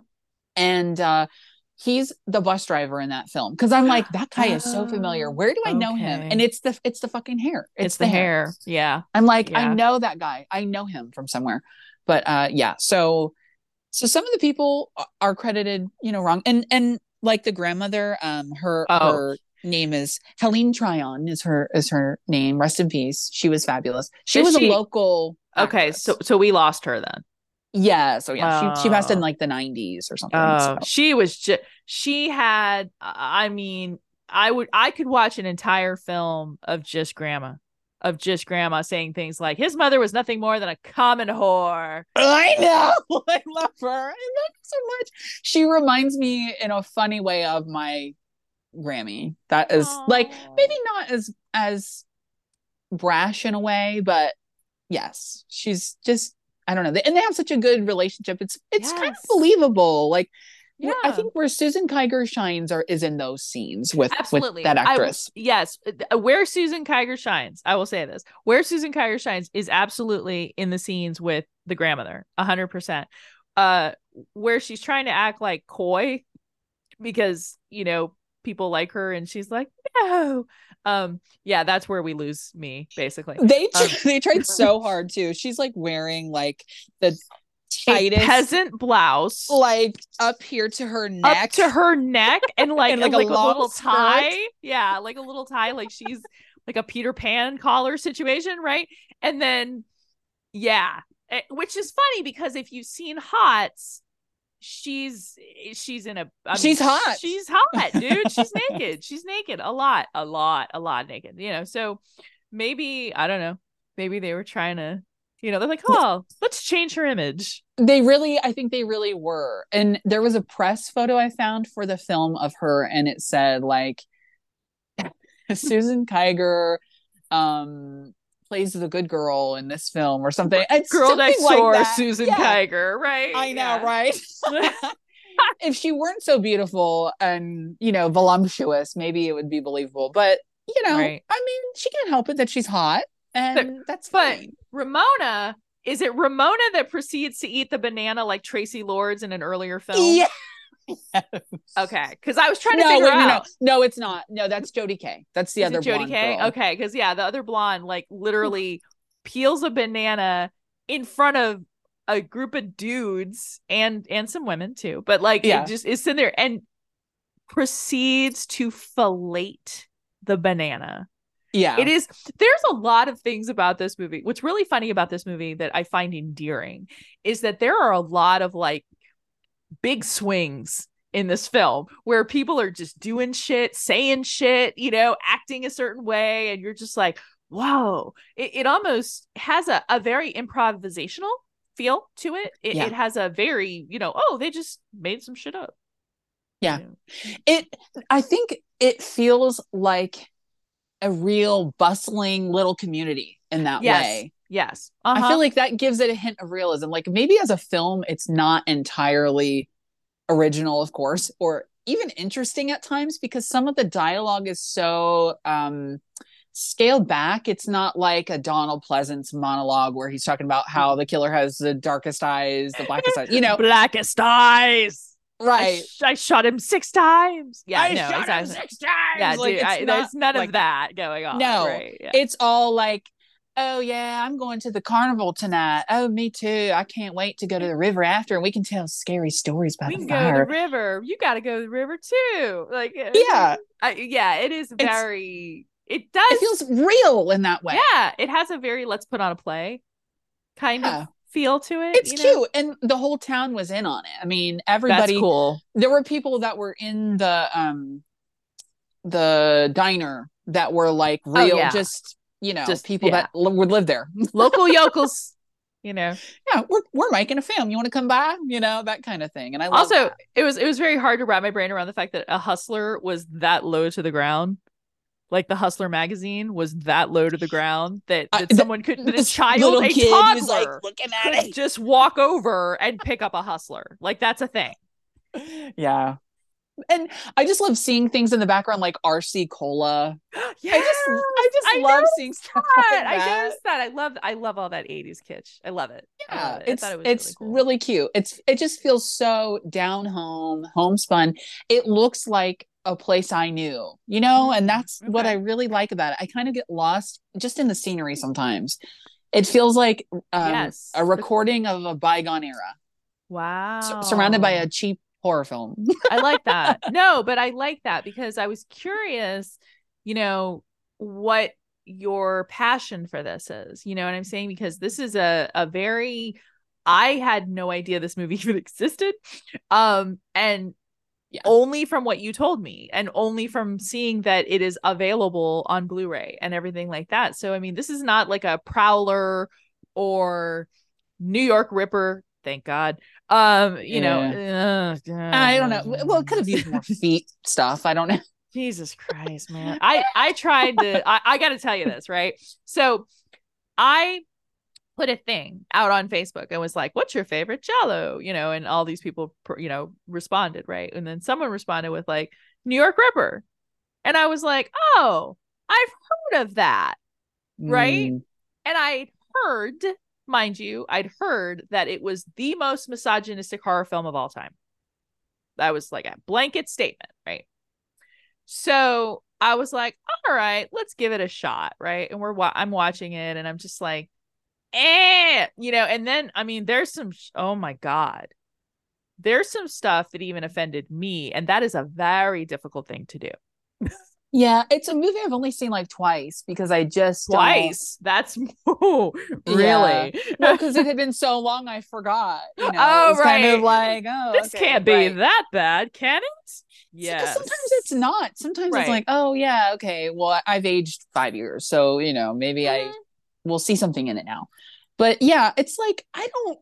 and uh he's the bus driver in that film, because I'm like, that guy is so familiar. Where do I know him? Okay. And it's the it's the fucking hair. It's, It's the hair. Yeah. I'm like, I Yeah. know that guy. I know him from somewhere. But uh yeah, so so some of the people are credited, you know, wrong. And and like the grandmother, um her Oh. her name is Helene Tryon is her is her name. Rest in peace. She was fabulous. She Is was she- a local Okay, actress. so so we lost her then. yeah, so yeah, she she passed in Oh. like the nineties or something. Oh, so. she was just she had I mean, I would I could watch an entire film of just grandma. Of just grandma saying things like his mother was nothing more than a common whore. I know. I love her. I love her so much. She reminds me in a funny way of my Grammy. That is like Aw. maybe not as as brash in a way, but yes, she's just I don't know. And they have such a good relationship. It's it's kind of Yes. believable. Like where- I Yeah. think where Susan Kiger shines are is in those scenes with Absolutely. with that I- actress. yes. uh, Where Susan Kiger shines, I will say this. Where Susan Kiger shines is absolutely in the scenes with the grandmother, a hundred percent. Uh, where she's trying to act like coy because, you know, people like her and she's like, no. Um, yeah, that's where we lose me, basically. They Um, they tried so hard too. She's like wearing like the A tightest peasant blouse like up here to her neck. up to her neck and like, And, like, like, a, a long little skirt. tie. Yeah, like a little tie, like she's like a Peter Pan collar situation, right? And then, yeah, eh, which is funny because if you've seen Hots, she's she's in a I mean, She's hot. She's hot, dude. She's naked. She's naked a lot, a lot, a lot naked. You know, so maybe I don't know. Maybe they were trying to, you know, they're like, oh, let's change her image. They really, I think they really were. And there was a press photo I found for the film of her, and it said like Susan Kiger um plays the good girl in this film or something. It's Girl something next like door, that. Susan Yeah, Kiger, right? I know, Yeah. right? If she weren't so beautiful and, you know, voluptuous, maybe it would be believable. But, you know, Right. I mean, she can't help it that she's hot, and that's But fine. Ramona, is it Ramona that proceeds to eat the banana like Tracy Lords in an earlier film? Yeah. Okay, because I was trying to No, figure wait, no, no, out. no, it's not. No, that's Jodie Kay. That's the Is other it Jodie blonde Kay? girl. Okay, because yeah, the other blonde like literally peels a banana in front of a group of dudes and and some women too, but like Yeah. it just is sitting there and proceeds to fillet the banana. Yeah. It is there's a lot of things about this movie. What's really funny about this movie that I find endearing is that there are a lot of like big swings in this film where people are just doing shit, saying shit, you know, acting a certain way, and you're just like, whoa. It, it almost has a, a very improvisational feel to it. It, Yeah. it has a very, you know, oh, they just made some shit up. Yeah. You know? It I think it feels like a real bustling little community in that Yes. way. Yes. I Uh-huh. feel like that gives it a hint of realism. Like maybe as a film, it's not entirely original, of course, or even interesting at times because some of the dialogue is so um scaled back. It's not like a Donald Pleasance monologue where he's talking about how the killer has the darkest eyes, the blackest eyes, you know, blackest eyes. right? I, sh- I shot him six times. Yeah, I no, shot exactly. him six times. Yeah, like, dude, I, there's none like, of that going on. No, right? Yeah. It's all like, oh yeah, I'm going to the carnival tonight. Oh, me too. I can't wait to go to the river after, and we can tell scary stories by we the can fire. go to the river. You got to go to the river too. Like, yeah, I, yeah, it is very. It does. It feels real in that way. Yeah, it has a very let's put on a play kind yeah. of feel to it. It's you cute, know? And the whole town was in on it. I mean, everybody. That's cool. There were people that were in the um, the diner that were like real, oh, yeah. just you know, just people yeah. that l- would live there, local yokels. You know, yeah, we're we're making a film. You want to come by? You know, that kind of thing. And I love also that. it was it was very hard to wrap my brain around the fact that a Hustler was that low to the ground. Like the Hustler magazine was that low to the ground that, that uh, someone could, that a child, a kid toddler, was like looking at could it. just walk over and pick up a Hustler. Like that's a thing. Yeah. And I just love seeing things in the background like R C Cola. Yeah, I just I just I love seeing stuff like that. I noticed that. I love I love all that eighties kitsch. I love it. Yeah, love it. it's I thought it was it's really, cool. really cute. It's it just feels so down home, homespun. It looks like a place I knew, you know, mm-hmm. and that's okay. what I really like about it. I kind of get lost just in the scenery sometimes. It feels like um, yes. a recording of a bygone era. Wow. Sur- surrounded by a cheap horror film. I like that. No, but I like that because I was curious, you know, what your passion for this is. You know what I'm saying? Because this is a, a very, I had no idea this movie even existed. Um, and yeah. only from what you told me and only from seeing that it is available on Blu-ray and everything like that. So, I mean, this is not like a Prowler or New York Ripper. Thank God. Um, you yeah. know, uh, I don't know. Well, it could have used more feet stuff. I don't know. Jesus Christ, man. I, I tried to, I, I got to tell you this, right? So I put a thing out on Facebook and was like, what's your favorite Jell-O? You know, and all these people, you know, responded, right? And then someone responded with like, New York Ripper. And I was like, oh, I've heard of that. Right. Mm. And I heard, mind you, I'd heard that it was the most misogynistic horror film of all time. That was like a blanket statement, right? So I was like, all right, let's give it a shot, right? And we're wa- I'm watching it, and I'm just like, eh, you know. And then, I mean, there's some, sh- oh my God, there's some stuff that even offended me, and that is a very difficult thing to do. Yeah, it's a movie I've only seen like twice because I just twice. Don't... That's oh, really yeah. Well, because it had been so long, I forgot. You know, oh, it was right. kind of like, oh, this okay, can't be right. that bad, can it? Yeah. Sometimes it's not. Sometimes right. it's like, oh yeah, okay. Well, I've aged five years, so you know, maybe mm-hmm. I will see something in it now. But yeah, it's like I don't,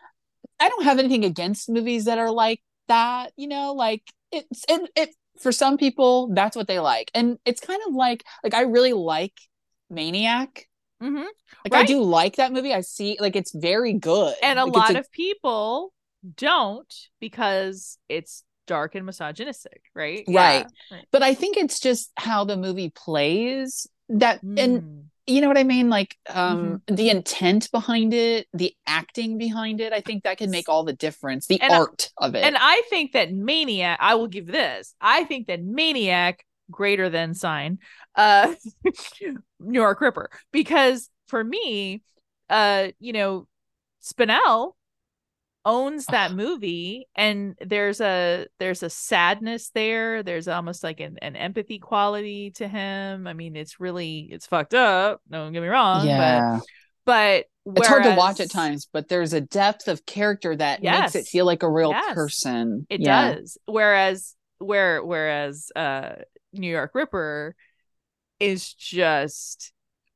I don't have anything against movies that are like that. You know, like it's it it. For some people, that's what they like. And it's kind of like, like I really like Maniac. Mm-hmm. Like right. I do like that movie. I see, like it's very good. And a like, lot a... of people don't because it's dark and misogynistic, right? Right. Yeah. Right. But I think it's just how the movie plays that, mm. and you know what I mean? Like um, mm-hmm. the intent behind it, the acting behind it, I think that can make all the difference. The and art I, of it. And I think that Maniac, I will give this. I think that Maniac greater than Sign, uh, New York Ripper, because for me, uh, you know, Spinell owns that movie, and there's a there's a sadness there. There's almost like an, an empathy quality to him. I mean, it's really it's fucked up. Don't get me wrong. Yeah. But but it's whereas, hard to watch at times, but there's a depth of character that yes, makes it feel like a real yes, person. It yeah. does. Whereas where whereas uh New York Ripper is just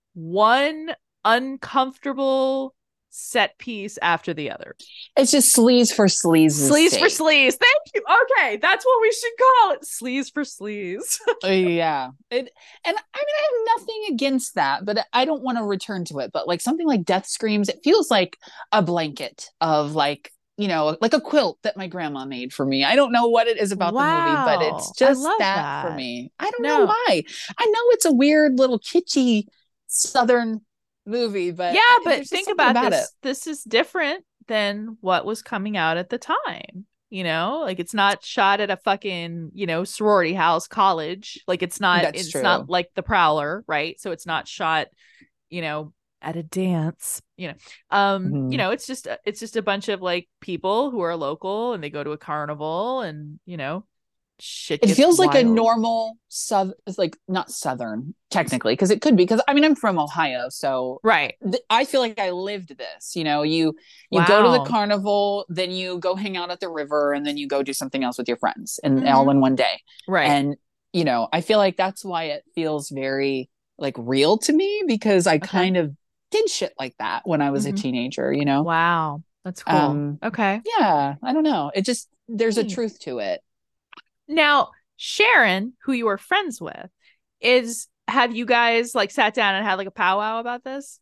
one uncomfortable set piece after the other. It's just sleaze for sleaze. Sleaze for sleaze. Thank you. Okay, that's what we should call it. Sleaze for sleaze. Yeah. It, and I mean, I have nothing against that, but I don't want to return to it. But like something like Death Screams, it feels like a blanket of like you know, like a quilt that my grandma made for me. I don't know what it is about the movie, but it's Wow. I just love that for that. me. I don't know No. why. I know it's a weird little kitschy Southern movie, but Yeah, I- but there's just think something about it. this. This is different than what was coming out at the time. You know, like it's not shot at a fucking, you know, sorority house college. Like it's not, That's it's true. not like The Prowler, right? So it's not shot, you know, at a dance, you know. Um, Mhm. you know, it's just it's just a bunch of like people who are local and they go to a carnival and, you know, shit It gets feels like a wild. normal south, it's like not Southern technically, because it could be. Because I mean, I'm from Ohio, so Right. th- I feel like I lived this. You know, you you go to the Wow. carnival, then you go hang out at the river, and then you go do something else with your friends, and Mhm. all in one day. Right. And you know, I feel like that's why it feels very like real to me, because I Okay. kind of did shit like that when I was Mhm. a teenager. You know, Wow. That's cool. um, Okay. yeah, I don't know. It just there's a Neat. truth to it. Now, Sharon, who you were friends with, is have you guys like sat down and had like a powwow about this?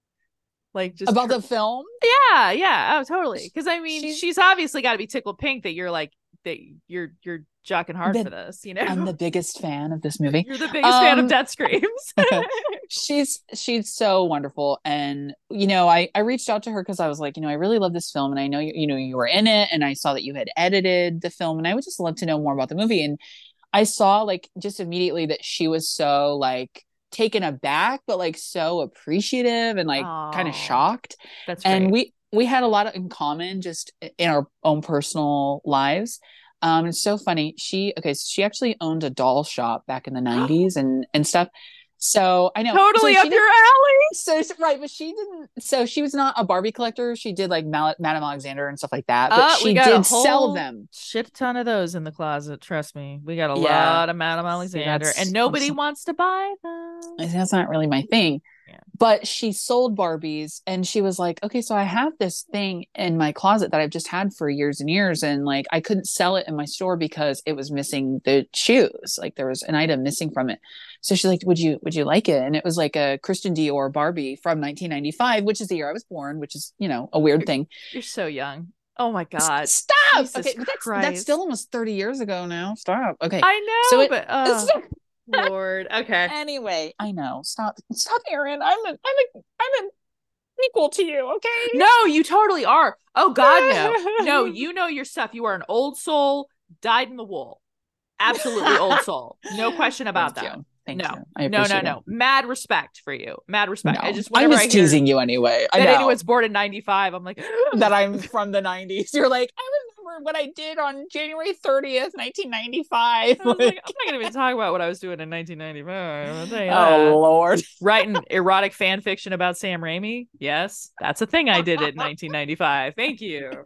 Like just About tr- the film, yeah, yeah, oh totally. Because I mean, She's- she's obviously got to be tickled pink that you're like that you're you're jockeying hard That for this, you know. I'm the biggest fan of this movie. You're the biggest fan of Um, Death Screams. she's she's so wonderful, and you know I I reached out to her because I was like, you know, I really love this film, and I know you you know you were in it, and I saw that you had edited the film, and I would just love to know more about the movie. And I saw like just immediately that she was so like taken aback, but like so appreciative and like kind Aw, of shocked. That's And great. we we had a lot in common just in our own personal lives. Um, it's so funny. She okay, so she actually owned a doll shop back in the nineties and and stuff. So I know Totally so up she your did, alley. so right, but she didn't. So she was not a Barbie collector. She did like Mal- Madame Alexander and stuff like that. But Uh, she we got a did sell whole them. shit ton of those in the closet. Trust me, we got a Yeah. lot of Madame See, Alexander, that's- and nobody wants to buy them. That's not really my thing. Yeah. But she sold Barbies, and she was like, okay, so I have this thing in my closet that I've just had for years and years. And like, I couldn't sell it in my store because it was missing the shoes. Like there was an item missing from it. So she's like, would you, would you like it? And it was like a Christian Dior Barbie from nineteen ninety-five, which is the year I was born, which is, you know, a weird thing. You're so young. Oh my god. Stop. Jesus Okay. But that's, Christ. that's still almost thirty years ago now. Stop. Okay. I know, So it- but oh, Lord. Okay. Anyway, I know. Stop. Stop, Aaron. I'm a, I'm a, I'm an equal to you. Okay. No, you totally are. Oh God, no. No, you know your stuff. You are an old soul, dyed in the wool. Absolutely old soul. No question about Thank that. you. Thank No. you. I No, no, appreciate no. Mad respect for you. Mad it. respect. No, I just I'm whenever just I hear teasing you anyway. I that know anyone's born in ninety-five, I'm like that I'm from the nineties. You're like, I remember what I did on January thirtieth, nineteen ninety-five. I was like, I'm not gonna even talk about what I was doing in nineteen ninety-five. I'll tell you Oh that. Lord. Writing erotic fan fiction about Sam Raimi. Yes, that's a thing I did in nineteen ninety-five. Thank you.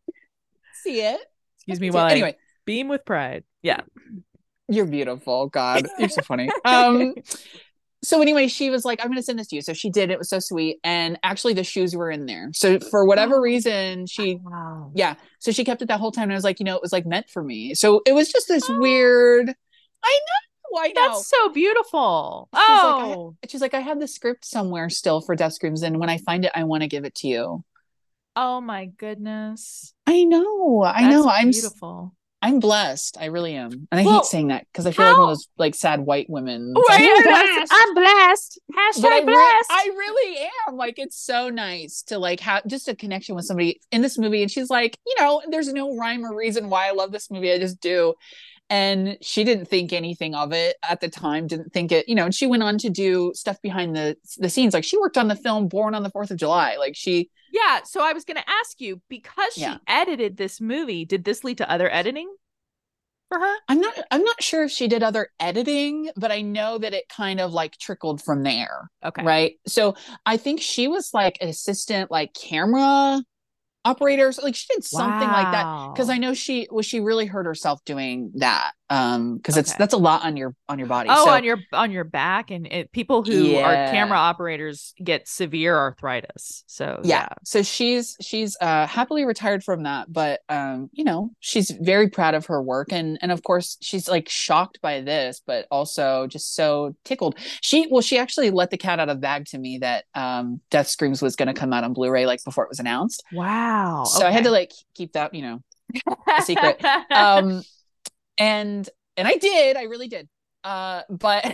See it. Excuse me while I Anyway, beam with pride. Yeah. you're beautiful. God, you're so funny. Um so anyway, she was like, I'm gonna send this to you. So she did. It was so sweet. And actually the shoes were in there. So for whatever Oh. reason, she Wow. yeah. So she kept it that whole time. And I was like, you know, it was like meant for me. So it was just this Oh. weird. I know. I know. That's so beautiful. She's like, I- Oh. She's like, I have the script somewhere still for Death Screams, and when I find it, I want to give it to you. Oh my goodness. I know. I That's know. I'm s- beautiful. I'm blessed. I really am. And I Well, hate saying that because I feel like how- one of those like sad white women. Wait, It's like, I'm "I'm blessed. I'm blessed. Hashtag But I, re- blessed. I really am. Like, it's so nice to like have just a connection with somebody in this movie. And she's like, you know, there's no rhyme or reason why I love this movie. I just do. And she didn't think anything of it at the time, didn't think it, you know, and she went on to do stuff behind the the scenes. Like she worked on the film Born on the Fourth of July. Like she, Yeah, so I was going to ask you, because she Yeah. edited this movie, did this lead to other editing for her? I'm not, I'm not sure if she did other editing, but I know that it kind of like trickled from there. Okay. Right. So I think she was like an assistant, like camera operator. So like she did something like that. Because I know she was she really hurt herself doing that. Um, because it's Okay. that's a lot on your on your body. Oh, So on your on your back, and it, people who are Yeah. camera operators get severe arthritis. So yeah. yeah. So she's she's uh happily retired from that, but um, you know, she's very proud of her work, and and of course she's like shocked by this, but also just so tickled. She well, she actually let the cat out of the bag to me that um Death Screams was gonna come out on Blu-ray like before it was announced. Wow. So I had to like keep that, you know, a secret. Um and and I did, I really did. Uh but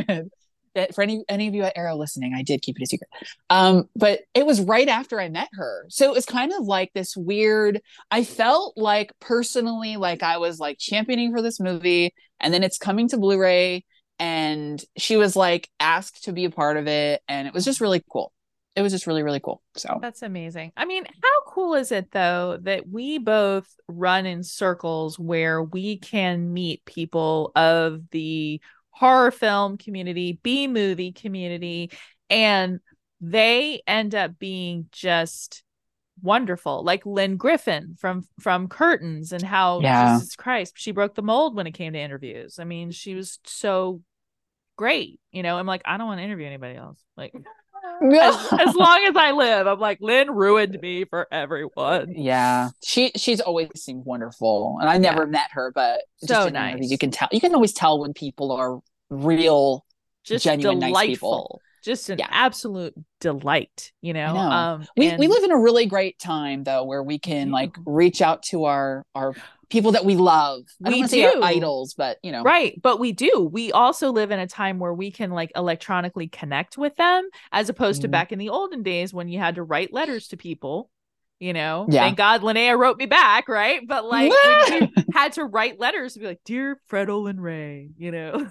that for any any of you at Arrow listening, I did keep it a secret. Um, but it was right after I met her. So it was kind of like this weird, I felt like personally like I was like championing for this movie, and then it's coming to Blu-ray, and she was like asked to be a part of it, and it was just really cool. It was just really, really cool. So That's amazing. I mean, how cool is it though that we both run in circles where we can meet people of the horror film community, B movie community, and they end up being just wonderful. Like Lynn Griffin from from Curtains, and how Yeah. Jesus Christ, she broke the mold when it came to interviews. I mean, she was so great. You know, I'm like, I don't want to interview anybody else. Like as, as long as I live, I'm like, Lynn ruined me for everyone. Yeah, she she's always seemed wonderful, and I never Yeah. met her, but So just in nice. interviews, you can tell. You can always tell when people are real, Just genuine, delightful. nice people. Just an Yeah. absolute delight, you know. I know. Um We and we live in a really great time though, where we can do. like reach out to our our people that we love. I We don't want to say our do. idols, but you know, Right, but we do. We also live in a time where we can like electronically connect with them, as opposed to Mhm. back in the olden days when you had to write letters to people. You know, Yeah. thank God Linnea wrote me back, right? But like when we had to write letters to be like, "Dear Fredol and Ray," you know,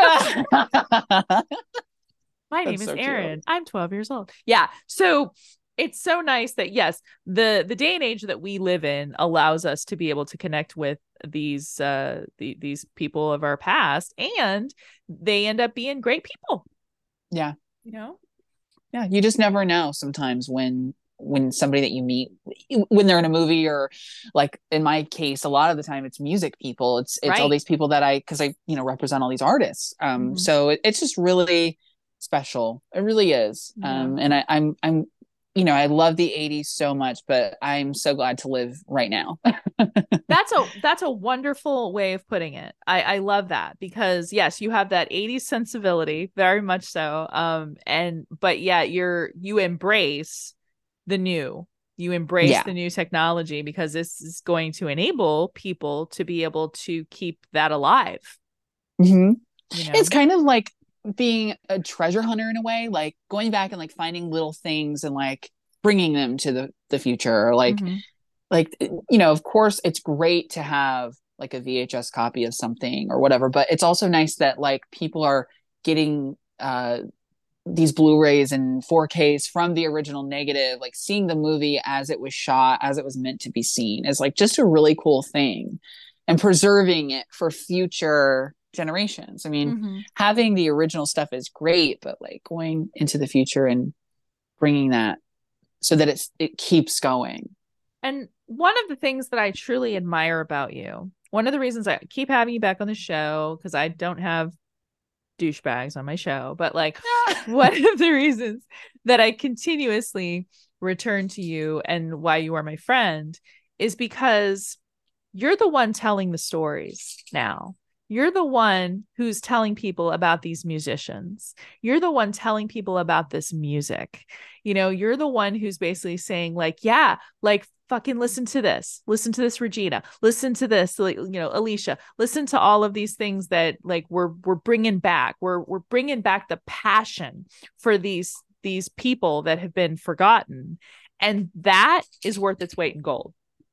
my name That's is so cute. Erin. I'm twelve years old. Yeah. So it's so nice that yes, the the day and age that we live in allows us to be able to connect with these uh the, these people of our past, and they end up being great people. Yeah. You know? Yeah, you just never know sometimes when when somebody that you meet when they're in a movie, or like in my case a lot of the time it's music people, it's it's all Right. these people that I because I you know represent all these artists, um Mhm. so it, it's just really special. It really is. Yeah. Um and I, I'm I'm you know I love the eighties so much, but I'm so glad to live right now. That's a that's a wonderful way of putting it. I I love that, because yes, you have that eighties sensibility, very much so. Um and but yeah, you're you embrace the new. You embrace Yeah. the new technology, because this is going to enable people to be able to keep that alive. Mm-hmm. You know? It's kind of like being a treasure hunter in a way, like going back and like finding little things and like bringing them to the the future, or like Mhm. like you know of course it's great to have like a V H S copy of something or whatever, but it's also nice that like people are getting uh these Blu-rays and four Ks from the original negative, like seeing the movie as it was shot, as it was meant to be seen, is like just a really cool thing, and preserving it for future generations. I mean, Mhm. having the original stuff is great, but like going into the future and bringing that so that it's it keeps going. And one of the things that I truly admire about you, one of the reasons I keep having you back on the show, because I don't have douchebags on my show, but like one of the reasons that I continuously return to you and why you are my friend is because you're the one telling the stories now. You're the one who's telling people about these musicians. You're the one telling people about this music. You know, you're the one who's basically saying like, yeah, like fucking listen to this, listen to this, Regina, listen to this, like, you know, Alicia, listen to all of these things that like we're, we're bringing back. We're, we're bringing back the passion for these, these people that have been forgotten. And that is worth its weight in gold.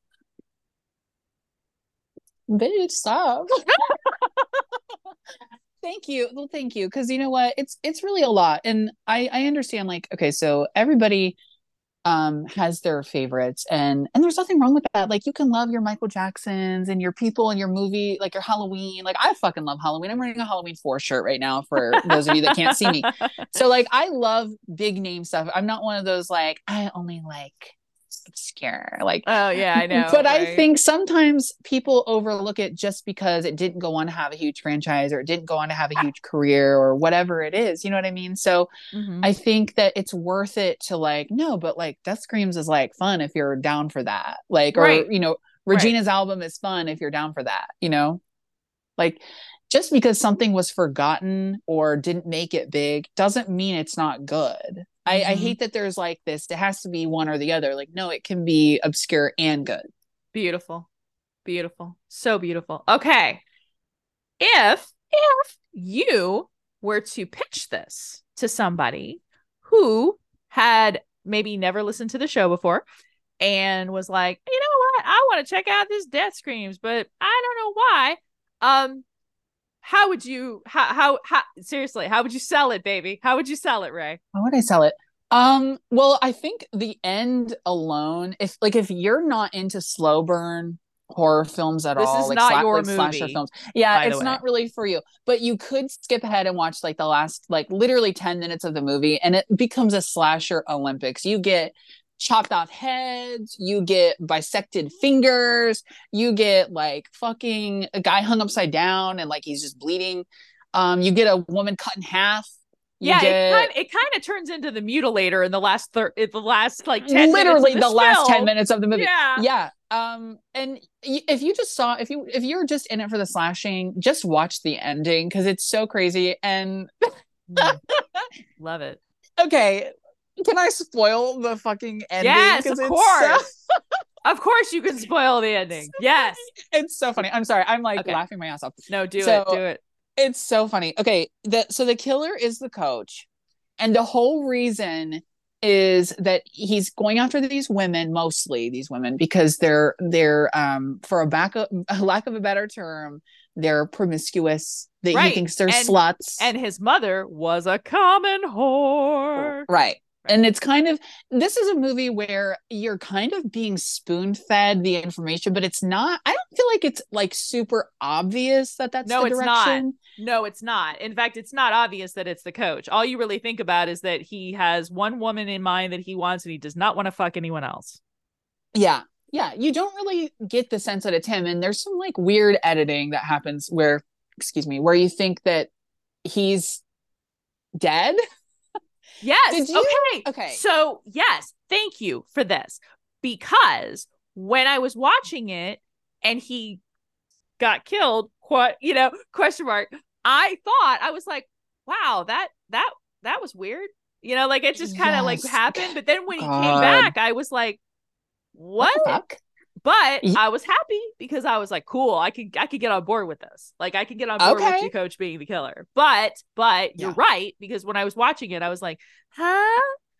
Bitch, stop. Thank you. Well, thank you. Because you know what? It's it's really a lot. And I, I understand, like, okay, so everybody um has their favorites, and and there's nothing wrong with that. Like, you can love your Michael Jacksons and your people and your movie, like your Halloween. Like, I fucking love Halloween. I'm wearing a Halloween four shirt right now for those of you that can't see me. So like I love big name stuff. I'm not one of those like, I only like obscure. Like, Oh yeah, I know. but I right? think sometimes people overlook it just because it didn't go on to have a huge franchise or it didn't go on to have a huge career or whatever it is. You know what I mean? So Mhm. I think that it's worth it to like, no, but like Death Screams is like fun if you're down for that. Like, Right. or, you know, Right. Regina's album is fun if you're down for that, you know? Like, just because something was forgotten or didn't make it big doesn't mean it's not good. I, I Mhm. hate that there's like this, it has to be one or the other. Like, no, it can be obscure and good. Beautiful. Beautiful. So beautiful. Okay. If if you were to pitch this to somebody who had maybe never listened to the show before and was like, you know what, I want to check out this Death Screams, but I don't know why. Um, how would you how how how seriously, how would you sell it, baby? How would you sell it, Ray? How would I sell it? Um, well, I think the end alone, if like if you're not into slow burn horror films at This all, is like, not sla- your like slasher movie, films, yeah, by the it's way. not really for you. But you could skip ahead and watch like the last, like literally ten minutes of the movie, and it becomes a slasher Olympics. You get chopped off heads, you get bisected fingers, you get like fucking a guy hung upside down and like he's just bleeding. Um, you get a woman cut in half. You Yeah, get it kind it kind of turns into the mutilator in the last thir- in the last like ten literally minutes the of last film. ten minutes of the movie. Yeah. Yeah. Um, and y- if you just saw, if you if you're just in it for the slashing, just watch the ending because it's so crazy. And Love it. okay, can I spoil the fucking ending? Yes, of Because it's course. so, Of course you can spoil the ending. Yes. it's so funny. I'm sorry. I'm like Okay. laughing my ass off. No, do So it. Do it. it's so funny. Okay, the so the killer is the coach, and the whole reason is that he's going after these women, mostly these women, because they're they're um for a back of, a lack of a better term, they're promiscuous. That Right. he thinks they're And- sluts. And his mother was a common whore. Right. And it's kind of, this is a movie where you're kind of being spoon fed the information, but it's not, I don't feel like it's like super obvious that that's No, the it's direction. not. No, it's not. In fact, it's not obvious that it's the coach. All you really think about is that he has one woman in mind that he wants and he does not want to fuck anyone else. Yeah. Yeah. You don't really get the sense that it's him. And there's some like weird editing that happens where, excuse me, where you think that he's dead. Yes. Did you? Okay. Okay. So, yes, thank you for this. Because when I was watching it and he got killed, what, you know, question mark, I thought, I was like, wow, that, that, that was weird. You know, like it just kind of Yes. like happened. But then when he God. came back, I was like, what? What the fuck? But Ye- I was happy because I was like, cool, I could I could get on board with this. Like I could get on board Okay. with the coach being the killer. But but you're Yeah. right, because when I was watching it, I was like, huh?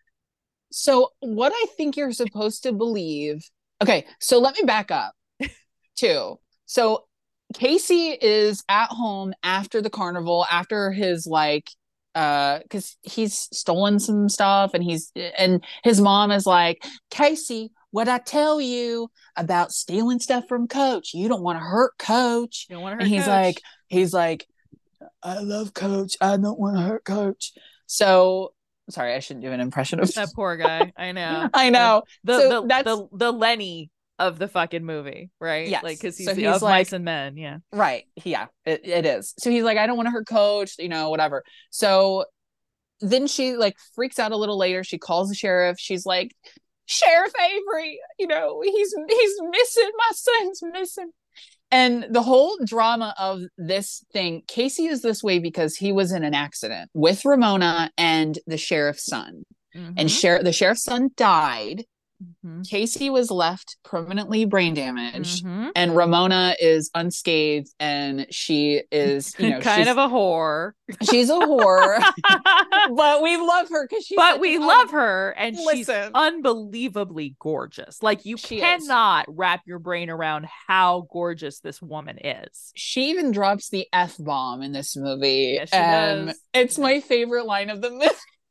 So what I think you're supposed to believe. Okay, so let me back up too. So Casey is at home after the carnival, after his like uh because he's stolen some stuff and he's and his mom is like, Casey, what I tell you about stealing stuff from Coach? You don't want to hurt Coach. You don't want to hurt And he's coach. like, he's like, I love Coach. I don't want to hurt Coach. So sorry, I shouldn't do an impression of that poor guy. I know. I know. The So the, that's the the Lenny of the fucking movie, right? Yes. Like because he's, So the, he's of like- mice and men. Yeah. right. Yeah, it, it is. So he's like, I don't want to hurt Coach, you know, whatever. So then she like freaks out a little later. She calls the sheriff. She's like, Sheriff Avery, you know, he's he's missing. My son's missing. And the whole drama of this thing, Casey is this way because he was in an accident with Ramona and the sheriff's son. Mhm. And sheriff the sheriff's son died. Mhm. Casey was left permanently brain damaged. Mhm. And Ramona is unscathed, and she is, you know, kind she's, of a whore. she's a whore, but we love her because she's. But such we an love un- her, and she's Listen. unbelievably gorgeous. Like you She is. cannot wrap your brain around how gorgeous this woman is. She even drops the F bomb in this movie. Yes, she and does. It's Yeah. my favorite line of the movie.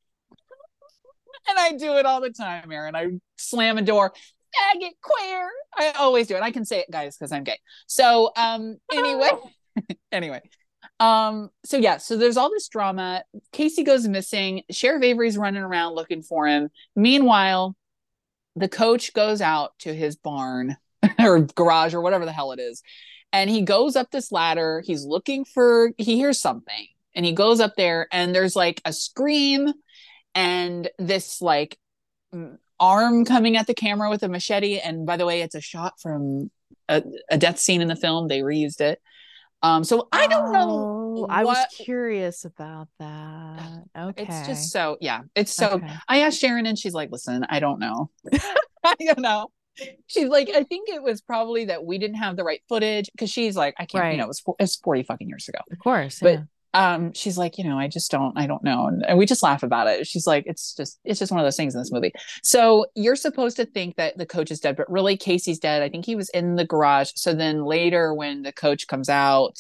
And I do it all the time, Aaron. I slam a door. Faggot, queer. I always do it. I can say it, guys, because I'm gay. So, um, anyway, anyway, um, so yeah, so there's all this drama. Casey goes missing. Sheriff Avery's running around looking for him. Meanwhile, the coach goes out to his barn or garage or whatever the hell it is. And he goes up this ladder. He's looking for, he hears something and he goes up there and there's like a scream and this like arm coming at the camera with a machete. And by the way, it's a shot from a, a death scene in the film. They reused it. Um, so I don't know. Oh, I was curious about that. Okay. It's just so, yeah, it's so, Okay. I asked Sharon and she's like, listen, I don't know. I don't know. She's like, I think it was probably that we didn't have the right footage because she's like, I can't, Right. you know, it was, it was forty fucking years ago. Of course. But yeah. um, she's like, you know, I just don't, I don't know. And, and we just laugh about it. She's like, it's just, it's just one of those things in this movie. So you're supposed to think that the coach is dead, but really Casey's dead. I think he was in the garage. So then later when the coach comes out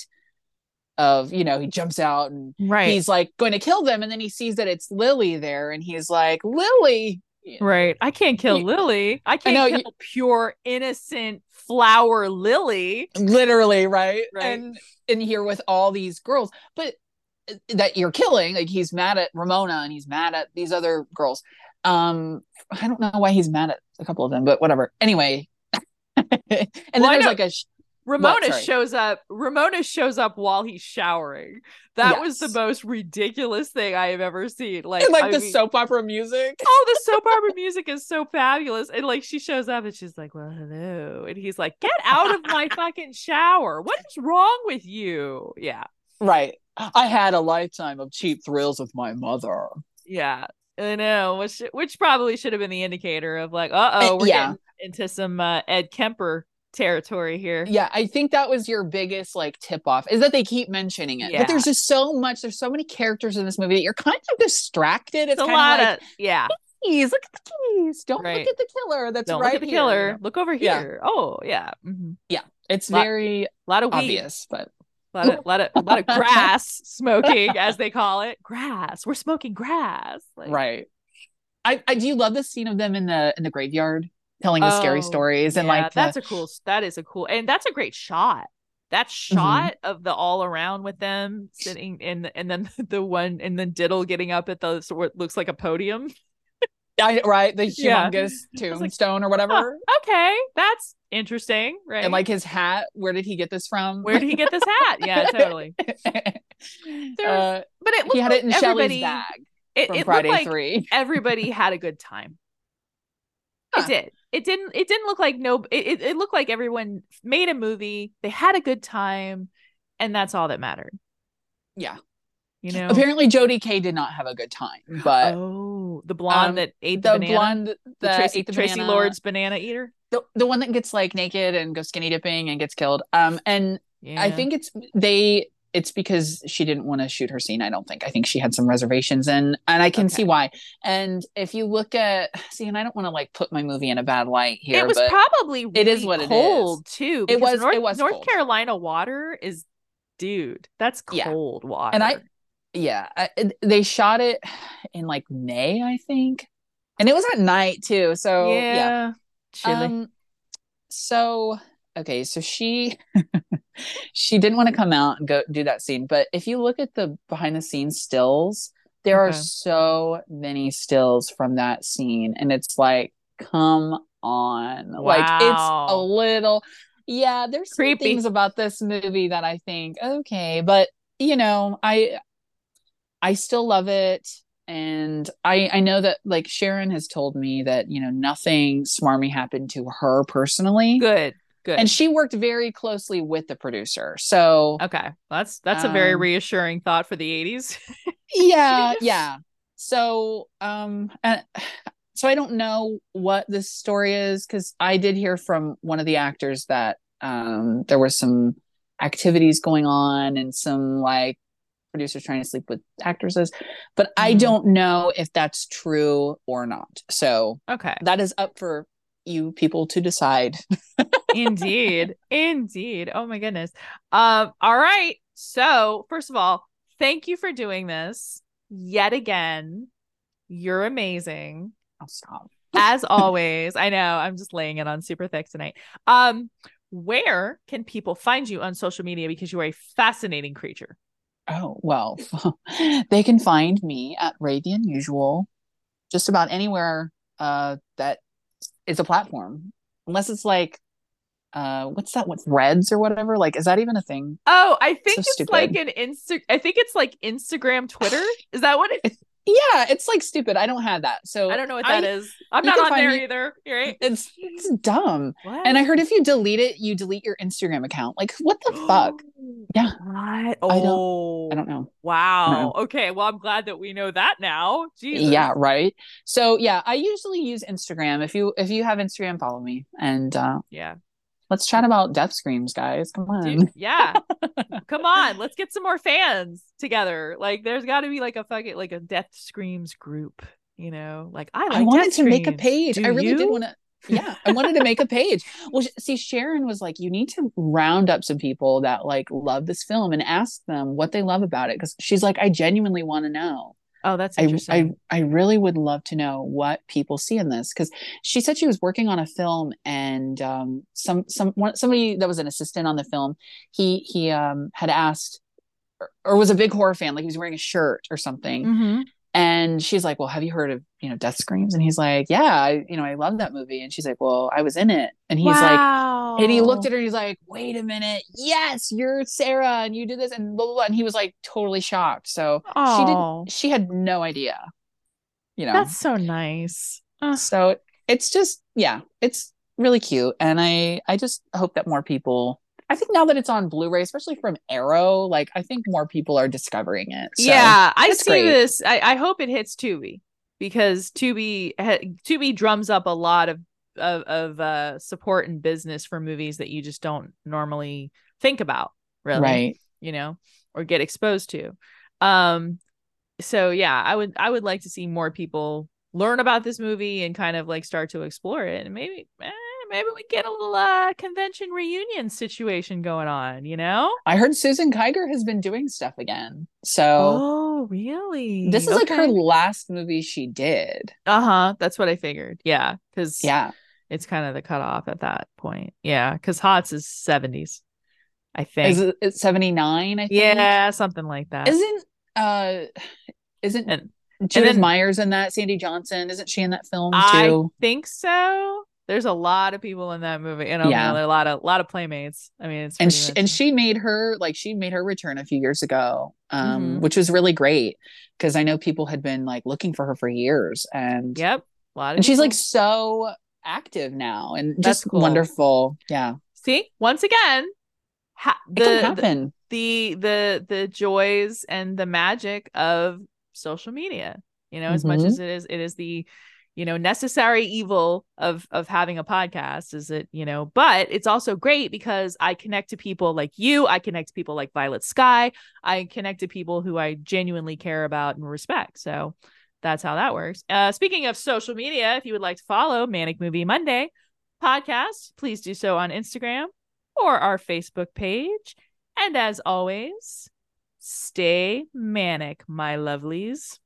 of, you know, he jumps out and Right. he's like going to kill them. And then he sees that it's Lily there and he's like, Lily. You know, Right. I can't kill You- Lily. I can't know, kill you- pure, innocent flower Lily. literally, right? Right. And in here with all these girls, but that you're killing, like he's mad at Ramona and he's mad at these other girls. Um, I don't know why he's mad at a couple of them, but whatever. Anyway. and then Well, I there's know- like a sh- Ramona sorry. shows up. Ramona shows up while he's showering. That was the Yes. most ridiculous thing I have ever seen. Like, like I the mean- soap opera music. Oh, the soap opera music is so fabulous. And like she shows up and she's like, well, hello. And he's like, get out of my fucking shower. What is wrong with you? Yeah. Right. I had a lifetime of cheap thrills with my mother. Yeah. I know. Which which probably should have been the indicator of like, uh oh, we're Yeah. getting into some uh, Ed Kemper territory here. Yeah, I think that was your biggest like tip off is that they keep mentioning it. Yeah. But there's just so much, there's so many characters in this movie that you're kind of distracted. It's, It's a kind lot of like, of yeah. keys, look at the keys. Don't Right. look at the killer. That's Don't right look at the here, killer. you know? Look over Yeah. here. Oh yeah. Mhm. It's Lot- very A lot of weed. obvious, but A lot of, lot of, lot of grass smoking, as they call it. Grass. We're smoking grass. Like, right. I, I do you love the scene of them in the in the graveyard telling the scary Oh, stories and yeah, like the- that's a cool. That is a cool, and that's a great shot. That Mm-hmm. shot of the all around with them sitting in, and then the one, and then Diddle getting up at the so what looks like a podium. I, right the Yeah. humongous like, tombstone or whatever. Huh, okay, that's interesting, right? And like his hat, where did he get this from? where did he get this hat? Yeah, totally. uh, But it looked he had it in like Shelley's everybody- bag It, from it Friday looked like Three. everybody had a good time. Huh. It did. It didn't. It didn't look like no. It, it it looked like everyone made a movie. They had a good time, and that's all that mattered. Yeah. You know. Apparently, Jodie Kay did not have a good time, but Oh, the blonde um, that ate the, the banana. blonde the that Tracy, ate the Tracy banana, Lord's banana eater. the, the one that gets like naked and goes skinny dipping and gets killed. Um, and Yeah. I think it's they. It's because she didn't want to shoot her scene. I don't think. I think she had some reservations, and and I can Okay. see why. And if you look at, see, and I don't want to like put my movie in a bad light here, it was but probably really it is what it cold too. It because was- North, it was North cold. Carolina water is, dude, that's Yeah. cold water. And I- yeah, I, it- they shot it in like May, I think, and it was at night too. So yeah, yeah, chilly. Um, so okay, so she she didn't want to come out and go do that scene, but if you look at the behind the scenes stills, there are Okay. so many stills from that scene, and it's like, come on, like it's Wow. a little, yeah. There's some Creepy. things about this movie that I think okay, but you know, I I still love it. And I I know that like Sharon has told me that, you know, nothing smarmy happened to her personally. Good, good. And she worked very closely with the producer. So okay, that's that's a very Um, reassuring thought for the eighties. yeah, yeah. So um and so I don't know what this story is, because I did hear from one of the actors that um there were some activities going on and some like producers trying to sleep with actresses, but I Mhm. don't know if that's true or not. So Okay, that is up for you people to decide. indeed, indeed. Oh my goodness. Um. All right. So first of all, thank you for doing this yet again. You're amazing. I'll stop. As always. I know I'm just laying it on super thick tonight. Um, where can people find you on social media, because you are a fascinating creature? Oh, well, they can find me at Ray the Unusual, just about anywhere uh, that it's a platform. Unless it's like uh what's that with Threads or whatever? Like, is that even a thing? Oh, I think So it's stupid. like an Insta. I think it's like Instagram, Twitter. Is that what it is? Yeah, it's like stupid. I don't have that. So I don't know what I, that is. I'm you not can on find there me- either. You're right. It's it's dumb. What? And I heard if you delete it, you delete your Instagram account. Like, what the fuck? Yeah. What? I don't- Oh, I don't know. Wow. I don't know. Okay. Well, I'm glad that we know that now. Jesus. Yeah, right. So yeah, I usually use Instagram. If you if you have Instagram, follow me. And uh Yeah. let's chat about death screams, guys. Come on. Dude, yeah. Come on. Let's get some more fans together. Like, there's got to be like a fucking like a Death Screams group. You know, like I like I wanted Death to make a Screams. page. Do I really you? did want to. Yeah, I wanted to make a page. Well, sh- see, Sharon was like, you need to round up some people that like love this film and ask them what they love about it. Because she's like, I genuinely want to know. Oh, that's I, interesting. I I really would love to know what people see in this, because she said she was working on a film, and um some some one, somebody that was an assistant on the film, he he um had asked, or, or was a big horror fan, like he was wearing a shirt or something. Mhm. And she's like, well, have you heard of, you know, Death Screams? And he's like, yeah, I, you know, I love that movie. And she's like, well, I was in it. And he's like, Wow. and he looked at her, he's like, wait a minute. Yes, you're Sarah and you did this and blah, blah, blah. And he was like totally shocked. So she Oh, didn't, she had no idea, you know. that's so nice. Uh, So it's just, yeah, it's really cute. And I, I just hope that more people, I think now that it's on Blu-ray, especially from Arrow, like I think more people are discovering it. So, yeah, I it's see great. this. I, I hope it hits Tubi, because Tubi ha- Tubi drums up a lot of of, of uh, support and business for movies that you just don't normally think about, really, Right. you know, or get exposed to. Um, so yeah, I would I would like to see more people learn about this movie and kind of like start to explore it, and maybe eh, maybe we get a little uh, convention reunion situation going on, you know? I heard Susan Kiger has been doing stuff again. So Oh, really? this is like her Okay. last movie she did. Uh-huh. That's what I figured. Yeah. Because Yeah. it's kind of the cutoff at that point. Yeah. Because Hots is seventies, I think. Is it it's seventy-nine, I think? Yeah, something like that. Isn't uh isn't And Judith then- Myers in that? Sandy Johnson, isn't she in that film I too? think so. There's a lot of people in that movie. And Yeah. yeah. There are a lot of lot of playmates. I mean, it's And pretty she, much- and she made her like she made her return a few years ago, um, Mhm. which was really great, because I know people had been like looking for her for years, and Yep. A lot of and she's like people. so active now and That's just cool. wonderful. Yeah, See, once again, ha- it the, can the happen. the the the joys and the magic of social media, you know, as much Mhm. as it is it is the, you know, necessary evil of of having a podcast, is it, you know, but it's also great because I connect to people like you, I connect to people like Violet Sky, I connect to people who I genuinely care about and respect. So that's how that works. Uh speaking of social media, if you would like to follow Manic Movie Monday podcast, please do so on Instagram or our Facebook page. And as always, stay manic, my lovelies.